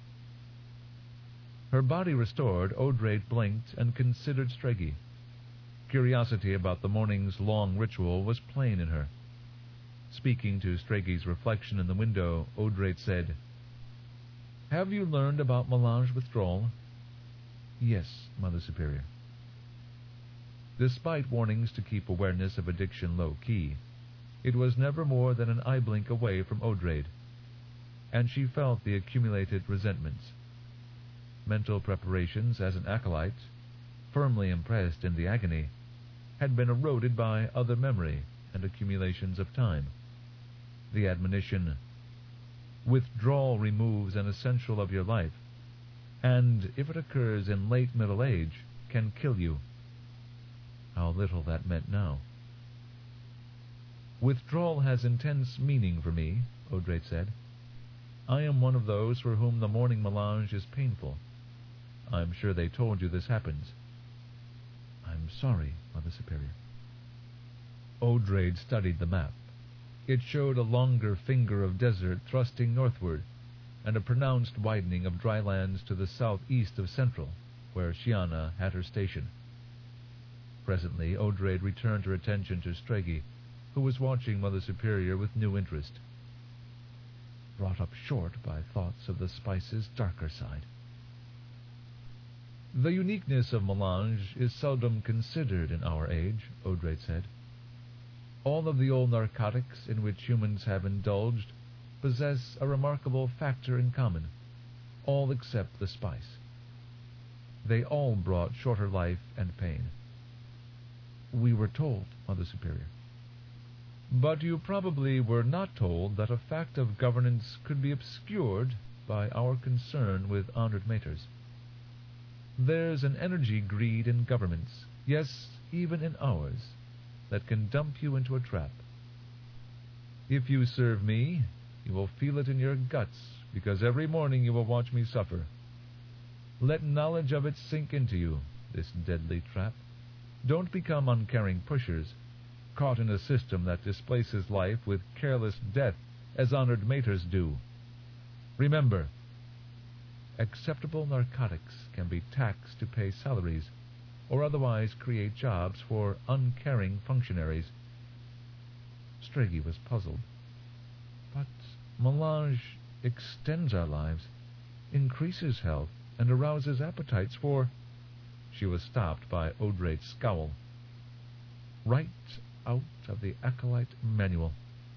Her body restored, Odraid blinked and considered Stregi. Curiosity about the morning's long ritual was plain in her. Speaking to Stregi's reflection in the window, Odraid said, "Have you learned about melange withdrawal?" "Yes, Mother Superior." Despite warnings to keep awareness of addiction low-key, it was never more than an eye blink away from Odraid, and she felt the accumulated resentments. Mental preparations as an acolyte, firmly impressed in the agony, had been eroded by other memory and accumulations of time. The admonition, "Withdrawal removes an essential of your life, and if it occurs in late middle age, can kill you." How little that meant now. "Withdrawal has intense meaning for me," Odraid said. "I am one of those for whom the morning melange is painful. I'm sure they told you this happens." "I'm sorry, Mother Superior." Odraid studied the map. It showed a longer finger of desert thrusting northward, and a pronounced widening of dry lands to the southeast of Central, where Shiana had her station. Presently, Odraid returned her attention to Stregi, who was watching Mother Superior with new interest. Brought up short by thoughts of the spice's darker side. "The uniqueness of melange is seldom considered in our age," Odraid said. "All of the old narcotics in which humans have indulged possess a remarkable factor in common, all except the spice. They all brought shorter life and pain." "We were told, Mother Superior." "But you probably were not told that a fact of governance could be obscured by our concern with honored maters. There's an energy greed in governments, yes, even in ours, that can dump you into a trap. If you serve me, you will feel it in your guts, because every morning you will watch me suffer. Let knowledge of it sink into you, this deadly trap. Don't become uncaring pushers, caught in a system that displaces life with careless death as honored maters do. Remember, acceptable narcotics can be taxed to pay salaries, or otherwise create jobs for uncaring functionaries." Stregi was puzzled. "But melange extends our lives, increases health, and arouses appetites for—" She was stopped by Odraid's scowl. "Right out of the Acolyte Manual.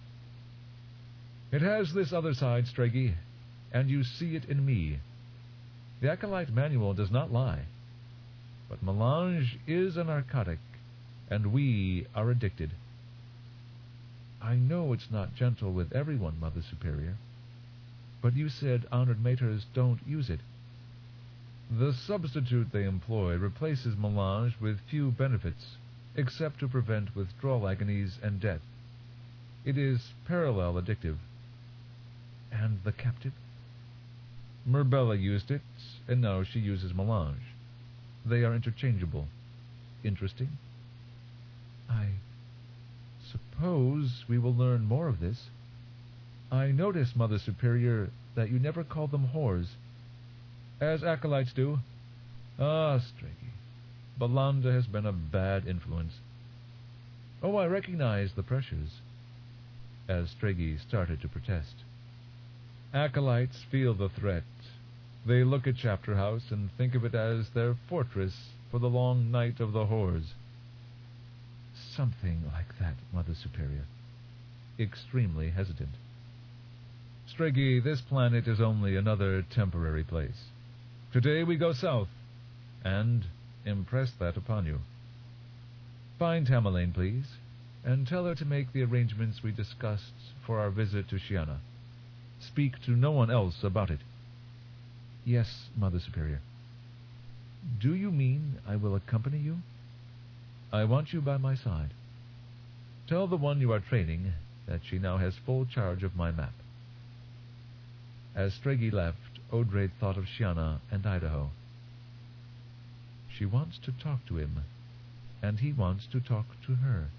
It has this other side, Stregi, and you see it in me. The Acolyte Manual does not lie. But melange is a narcotic, and we are addicted." "I know it's not gentle with everyone, Mother Superior, but you said honored maters don't use it." "The substitute they employ replaces melange with few benefits, except to prevent withdrawal agonies and death. It is parallel addictive." "And the captive?" "Murbella used it, and now she uses melange. They are interchangeable. Interesting?" "I suppose we will learn more of this. I notice, Mother Superior, that you never call them whores." "As acolytes do. Ah, Stregi, Belanda has been a bad influence." "Oh, I recognize the pressures," as Stregi started to protest. "Acolytes feel the threat. They look at Chapter House and think of it as their fortress for the long night of the whores." "Something like that, Mother Superior." Extremely hesitant. "Stregi, this planet is only another temporary place. Today we go south, and impress that upon you. Find Tamerlane, please, and tell her to make the arrangements we discussed for our visit to Shiana. Speak to no one else about it." "Yes, Mother Superior." "Do you mean I will accompany you?" "I want you by my side. Tell the one you are training that she now has full charge of my map." As Stragi left, Odraid thought of Shiana and Idaho. She wants to talk to him, and he wants to talk to her.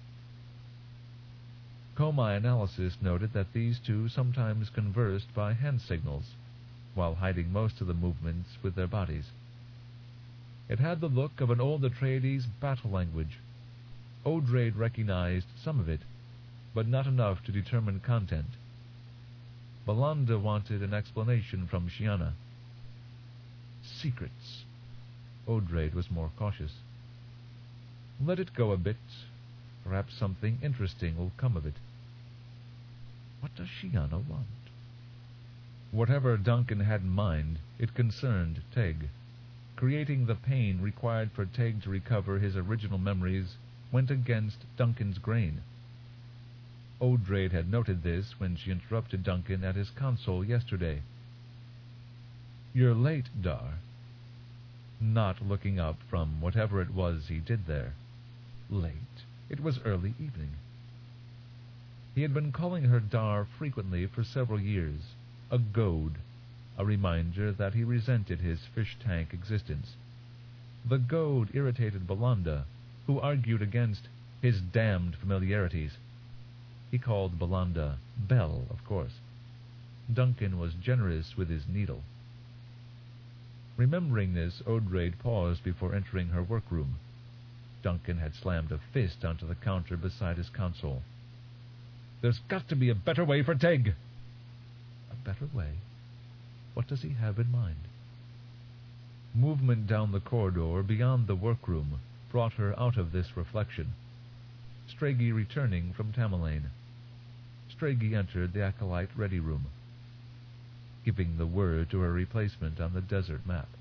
Komai Analysis noted that these two sometimes conversed by hand signals, while hiding most of the movements with their bodies. It had the look of an old Atreides battle language. Odraid recognized some of it, but not enough to determine content. Balanda wanted an explanation from Shiana. Secrets. Odraid was more cautious. Let it go a bit. Perhaps something interesting will come of it. What does Shiana want? Whatever Duncan had in mind, it concerned Teg. Creating the pain required for Teg to recover his original memories went against Duncan's grain. Odraid had noted this when she interrupted Duncan at his console yesterday. "You're late, Dar." Not looking up from whatever it was he did there. Late. It was early evening. He had been calling her Dar frequently for several years, a goad, a reminder that he resented his fish-tank existence. The goad irritated Balanda, who argued against his damned familiarities. He called Balanda Belle, of course. Duncan was generous with his needle. Remembering this, Odraid paused before entering her workroom. Duncan had slammed a fist onto the counter beside his console. "There's got to be a better way for Teg." A better way? What does he have in mind? Movement down the corridor beyond the workroom brought her out of this reflection. Stragi returning from Tamerlane. Stragi entered the Acolyte ready room, giving the word to her replacement on the desert map.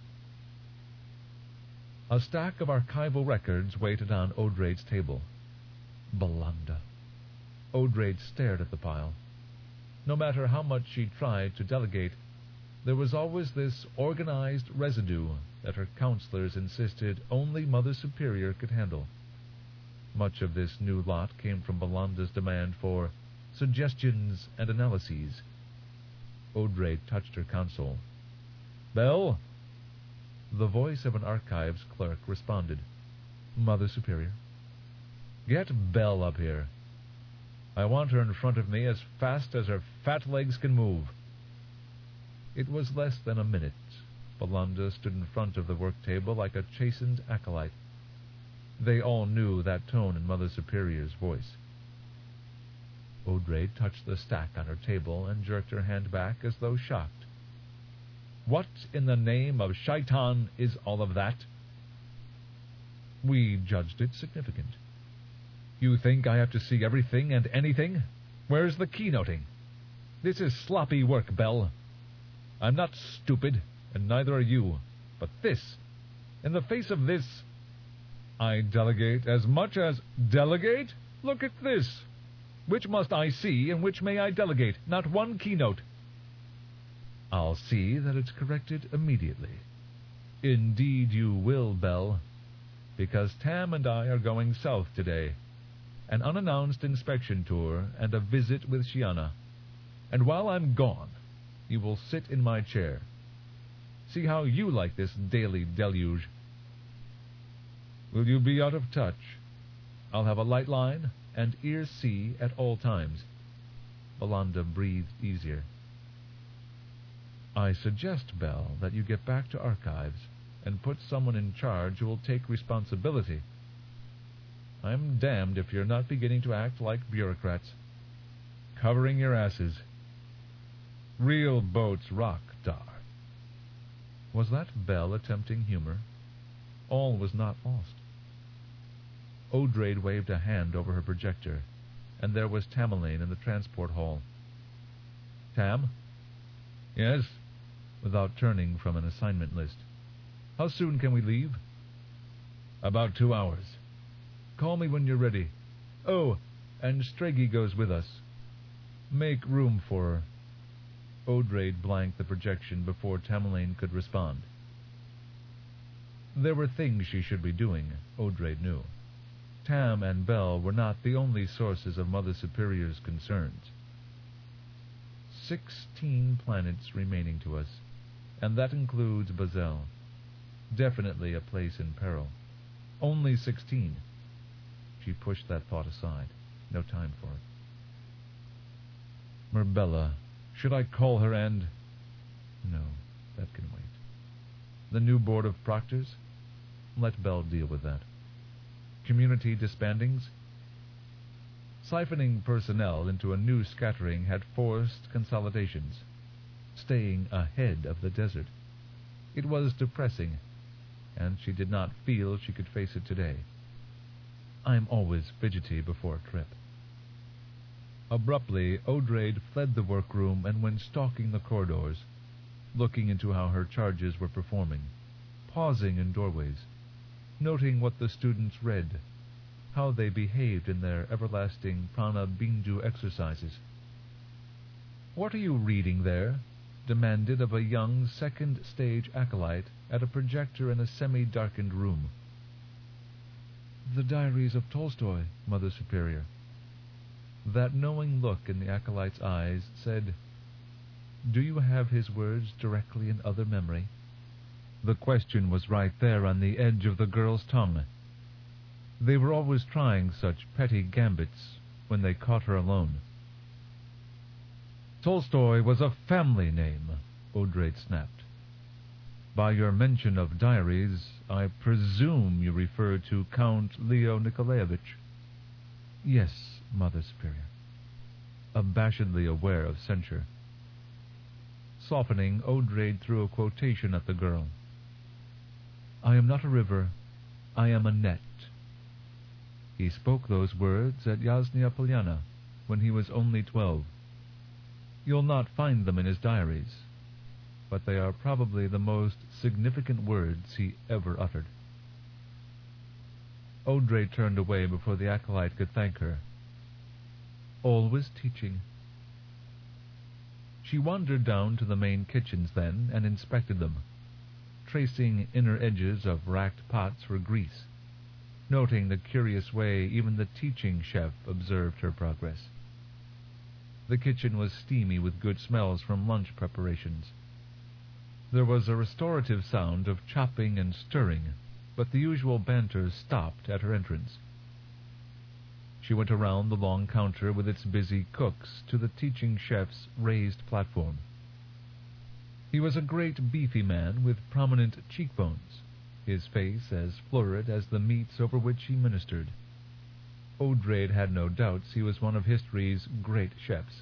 A stack of archival records waited on Odraid's table. Balanda. Odraid stared at the pile. No matter how much she tried to delegate, there was always this organized residue that her counselors insisted only Mother Superior could handle. Much of this new lot came from Balanda's demand for suggestions and analyses. Odraid touched her console. "Bell?" The voice of an archives clerk responded. "Mother Superior." "Get Bell up here. I want her in front of me as fast as her fat legs can move." It was less than a minute. Balanda stood in front of the work table like a chastened acolyte. They all knew that tone in Mother Superior's voice. Odraid touched the stack on her table and jerked her hand back as though shocked. "What in the name of Shaitan is all of that?" "We judged it significant." "You think I have to see everything and anything? Where's the keynoting? This is sloppy work, Bell. I'm not stupid, and neither are you. But this, in the face of this, I delegate as much as delegate? Look at this. Which must I see, and which may I delegate? Not one keynote." "I'll see that it's corrected immediately." "Indeed you will, Bell, because Tam and I are going south today. An unannounced inspection tour and a visit with Shiana. And while I'm gone, you will sit in my chair. See how you like this daily deluge." "Will you be out of touch?" "I'll have a light line and ears see at all times." Balanda breathed easier. "I suggest, Bell, that you get back to archives and put someone in charge who will take responsibility. I'm damned if you're not beginning to act like bureaucrats. Covering your asses. Real boats rock, Dar." Was that Bell attempting humor? All was not lost. Odraid waved a hand over her projector, and there was Tamerlane in the transport hall. "Tam?" "Yes?" Without turning from an assignment list. "How soon can we leave?" "About two hours. Call me when you're ready. Oh, and Stragi goes with us. Make room for her." Odraid blanked the projection before Tamerlane could respond. There were things she should be doing, Odraid knew. Tam and Bel were not the only sources of Mother Superior's concerns. Sixteen planets remaining to us, and that includes Bazel. Definitely a place in peril. Only sixteen. She pushed that thought aside. No time for it. Merbella. Should I call her and... No, that can wait. The new board of proctors? Let Bel deal with that. Community disbandings? Siphoning personnel into a new scattering had forced consolidations, staying ahead of the desert. It was depressing, and she did not feel she could face it today. I'm always fidgety before a trip. Abruptly, Odraid fled the workroom and went stalking the corridors, looking into how her charges were performing, pausing in doorways, noting what the students read, how they behaved in their everlasting Prana Bindu exercises. "What are you reading there?" demanded of a young second-stage acolyte at a projector in a semi-darkened room. "The Diaries of Tolstoy, Mother Superior." That knowing look in the acolyte's eyes said, "Do you have his words directly in other memory?" The question was right there on the edge of the girl's tongue. They were always trying such petty gambits when they caught her alone. "Tolstoy was a family name," Odraid snapped. "By your mention of diaries, I presume you refer to Count Leo Nikolaevich." "Yes, Mother Superior," abashedly aware of censure. Softening, Odraid threw a quotation at the girl. "I am not a river, I am a net." He spoke those words at Yasnia Polyana when he was only twelve. You'll not find them in his diaries, but they are probably the most significant words he ever uttered. Odraid turned away before the acolyte could thank her. Always teaching. She wandered down to the main kitchens then and inspected them, tracing inner edges of racked pots for grease, noting the curious way even the teaching chef observed her progress. The kitchen was steamy with good smells from lunch preparations. There was a restorative sound of chopping and stirring, but the usual banter stopped at her entrance. She went around the long counter with its busy cooks to the teaching chef's raised platform. He was a great beefy man with prominent cheekbones, his face as florid as the meats over which he ministered. Odraid had no doubts he was one of history's great chefs.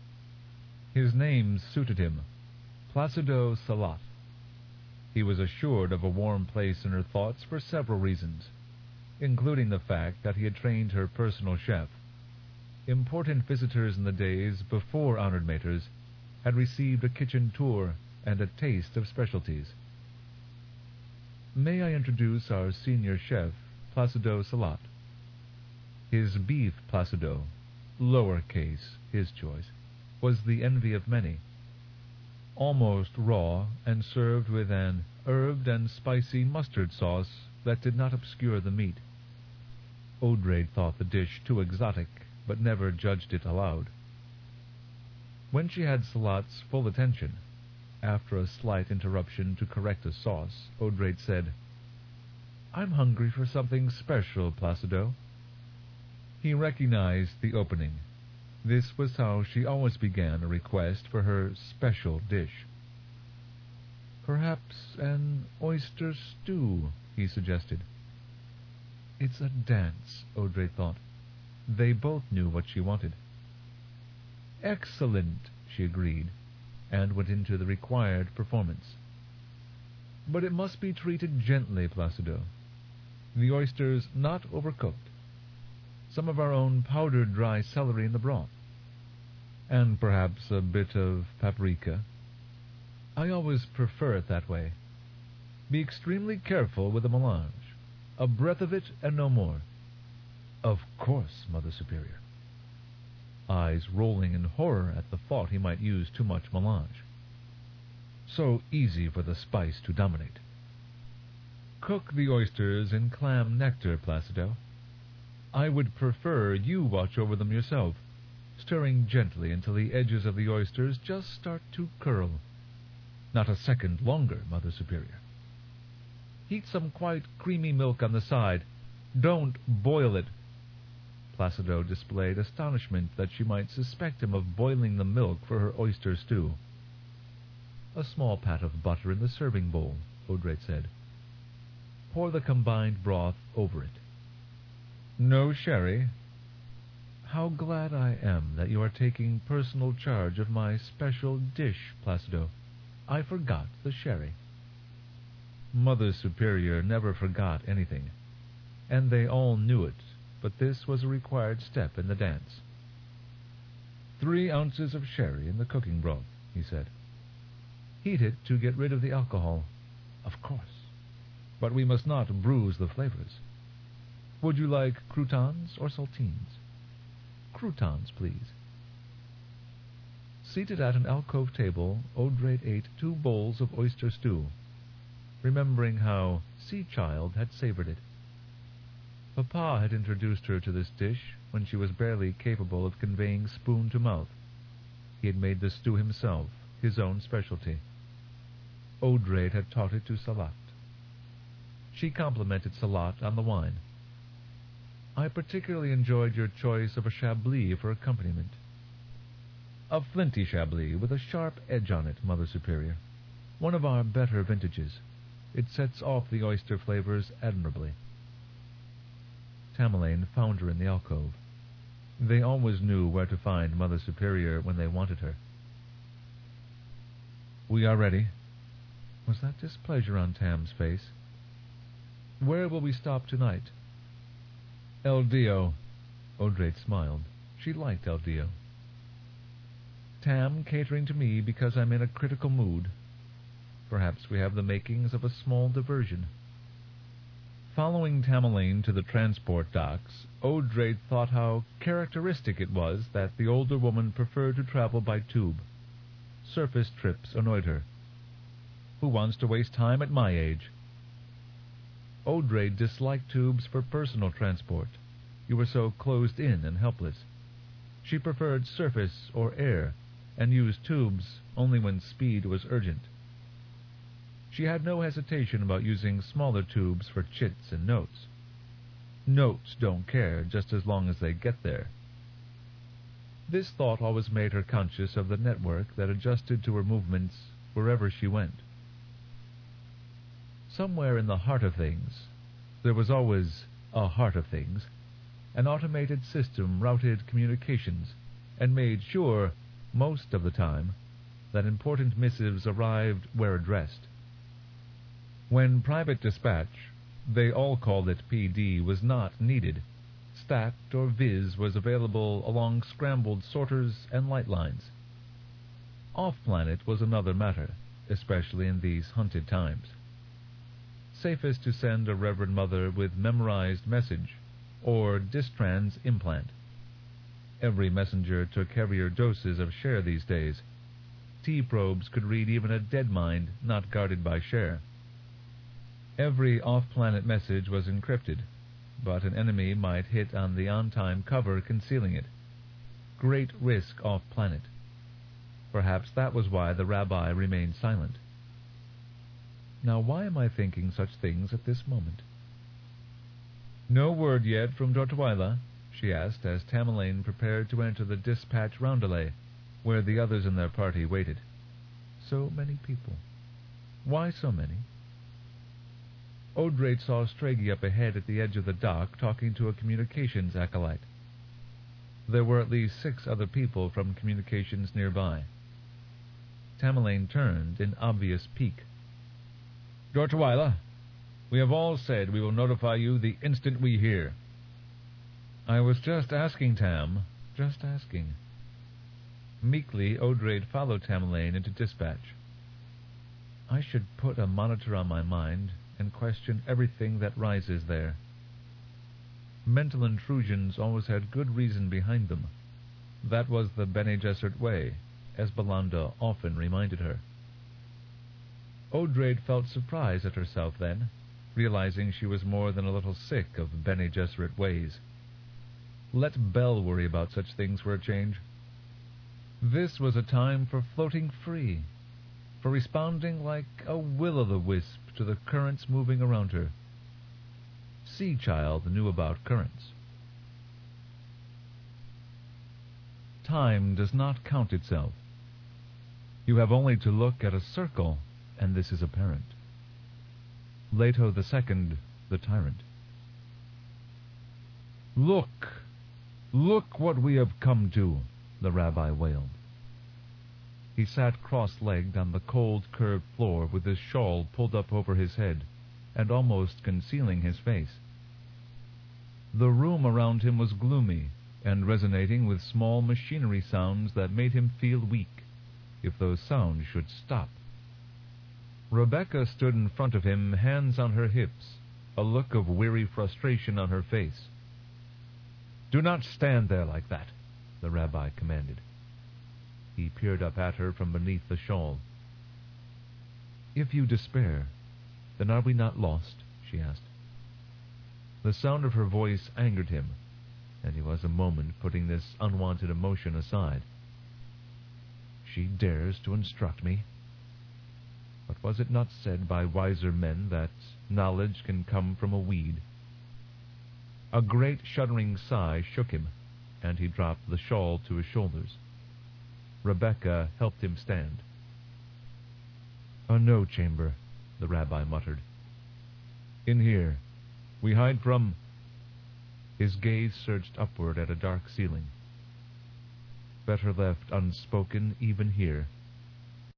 His name suited him, Placido Salat. He was assured of a warm place in her thoughts for several reasons, including the fact that he had trained her personal chef. Important visitors in the days before honored maters had received a kitchen tour and a taste of specialties. "May I introduce our senior chef, Placido Salat?" His beef Placido, lowercase, his choice, was the envy of many. Almost raw and served with an herbed and spicy mustard sauce that did not obscure the meat. Odraid thought the dish too exotic, but never judged it aloud. When she had Salat's full attention, after a slight interruption to correct a sauce, Odraid said, "I'm hungry for something special, Placido." He recognized the opening. This was how she always began a request for her special dish. "Perhaps an oyster stew," he suggested. It's a dance, Odraid thought. They both knew what she wanted. "Excellent," she agreed, and went into the required performance. "But it must be treated gently, Placido. The oysters not overcooked. Some of our own powdered dry celery in the broth. And perhaps a bit of paprika. I always prefer it that way. Be extremely careful with the melange. A breath of it and no more." "Of course, Mother Superior." eyes rolling in horror at the thought he might use too much melange. So easy for the spice to dominate. Cook the oysters in clam nectar, Placido. I would prefer you watch over them yourself, stirring gently until the edges of the oysters just start to curl. Not a second longer, Mother Superior. Heat some quite creamy milk on the side. Don't boil it. Placido displayed astonishment that she might suspect him of boiling the milk for her oyster stew. A small pat of butter in the serving bowl, Odrate said. Pour the combined broth over it. No sherry? How glad I am that you are taking personal charge of my special dish, Placido. I forgot the sherry. Mother Superior never forgot anything, and they all knew it, but this was a required step in the dance. Three ounces of sherry in the cooking broth, he said. Heat it to get rid of the alcohol. Of course. But we must not bruise the flavors. Would you like croutons or saltines? Croutons, please. Seated at an alcove table, Odrate ate two bowls of oyster stew, remembering how Sea-Child had savored it. Papa had introduced her to this dish when she was barely capable of conveying spoon to mouth. He had made the stew himself, his own specialty. Odrate had taught it to Salat. She complimented Salat on the wine. I particularly enjoyed your choice of a Chablis for accompaniment. A flinty Chablis with a sharp edge on it, Mother Superior. One of our better vintages. It sets off the oyster flavors admirably. Tamerlane found her in the alcove. They always knew where to find Mother Superior when they wanted her. We are ready. Was that displeasure on Tam's face? Where will we stop tonight? El Dio. Odrate smiled. She liked El Dio. Tam catering to me because I'm in a critical mood. Perhaps we have the makings of a small diversion. Following Tamerlane to the transport docks, Odrate thought how characteristic it was that the older woman preferred to travel by tube. Surface trips annoyed her. Who wants to waste time at my age? Odrate disliked tubes for personal transport. You were so closed in and helpless. She preferred surface or air, and used tubes only when speed was urgent. She had no hesitation about using smaller tubes for chits and notes. Notes don't care just as long as they get there. This thought always made her conscious of the network that adjusted to her movements wherever she went. Somewhere in the heart of things, there was always a heart of things, an automated system routed communications and made sure, most of the time, that important missives arrived where addressed. When private dispatch, they all called it P D, was not needed, Stacked or Viz was available along scrambled sorters and light lines. Off-planet was another matter, especially in these hunted times. Safest to send a Reverend Mother with memorized message, or distrans implant. Every messenger took heavier doses of Share these days. T-probes could read even a dead mind not guarded by Share. Every off-planet message was encrypted, but an enemy might hit on the on-time cover concealing it. Great risk off-planet. Perhaps that was why the rabbi remained silent. Now why am I thinking such things at this moment? No word yet from Dortweiler, she asked as Tamerlane prepared to enter the dispatch roundelay, where the others in their party waited. So many people. Why so many? Odrate saw Stragi up ahead at the edge of the dock talking to a communications acolyte. There were at least six other people from communications nearby. Tamerlane turned in obvious pique. Dortweiler, we have all said we will notify you the instant we hear. I was just asking, Tam, just asking. Meekly, Odrate followed Tamerlane into dispatch. I should put a monitor on my mind and question everything that rises there. Mental intrusions always had good reason behind them. That was the Bene Gesserit way, Esmeralda often reminded her. Odrade felt surprise at herself then, realizing she was more than a little sick of Bene Gesserit ways. Let Belle worry about such things for a change. This was a time for floating free, for responding like a will-o'-the-wisp to the currents moving around her. Sea Child knew about currents. Time does not count itself. You have only to look at a circle, and this is apparent. Leto the Second, the Tyrant. Look! Look what we have come to, the rabbi wailed. He sat cross-legged on the cold, curved floor with his shawl pulled up over his head and almost concealing his face. The room around him was gloomy and resonating with small machinery sounds that made him feel weak, if those sounds should stop. Rebecca stood in front of him, hands on her hips, a look of weary frustration on her face. "Do not stand there like that," the rabbi commanded. He peered up at her from beneath the shawl. "If you despair, then are we not lost?" she asked. The sound of her voice angered him, and he was a moment putting this unwanted emotion aside. She dares to instruct me? But was it not said by wiser men that knowledge can come from a weed? A great shuddering sigh shook him, and he dropped the shawl to his shoulders. Rebecca helped him stand. "A no chamber," the rabbi muttered. "In here. We hide from—" His gaze searched upward at a dark ceiling. "Better left unspoken even here,"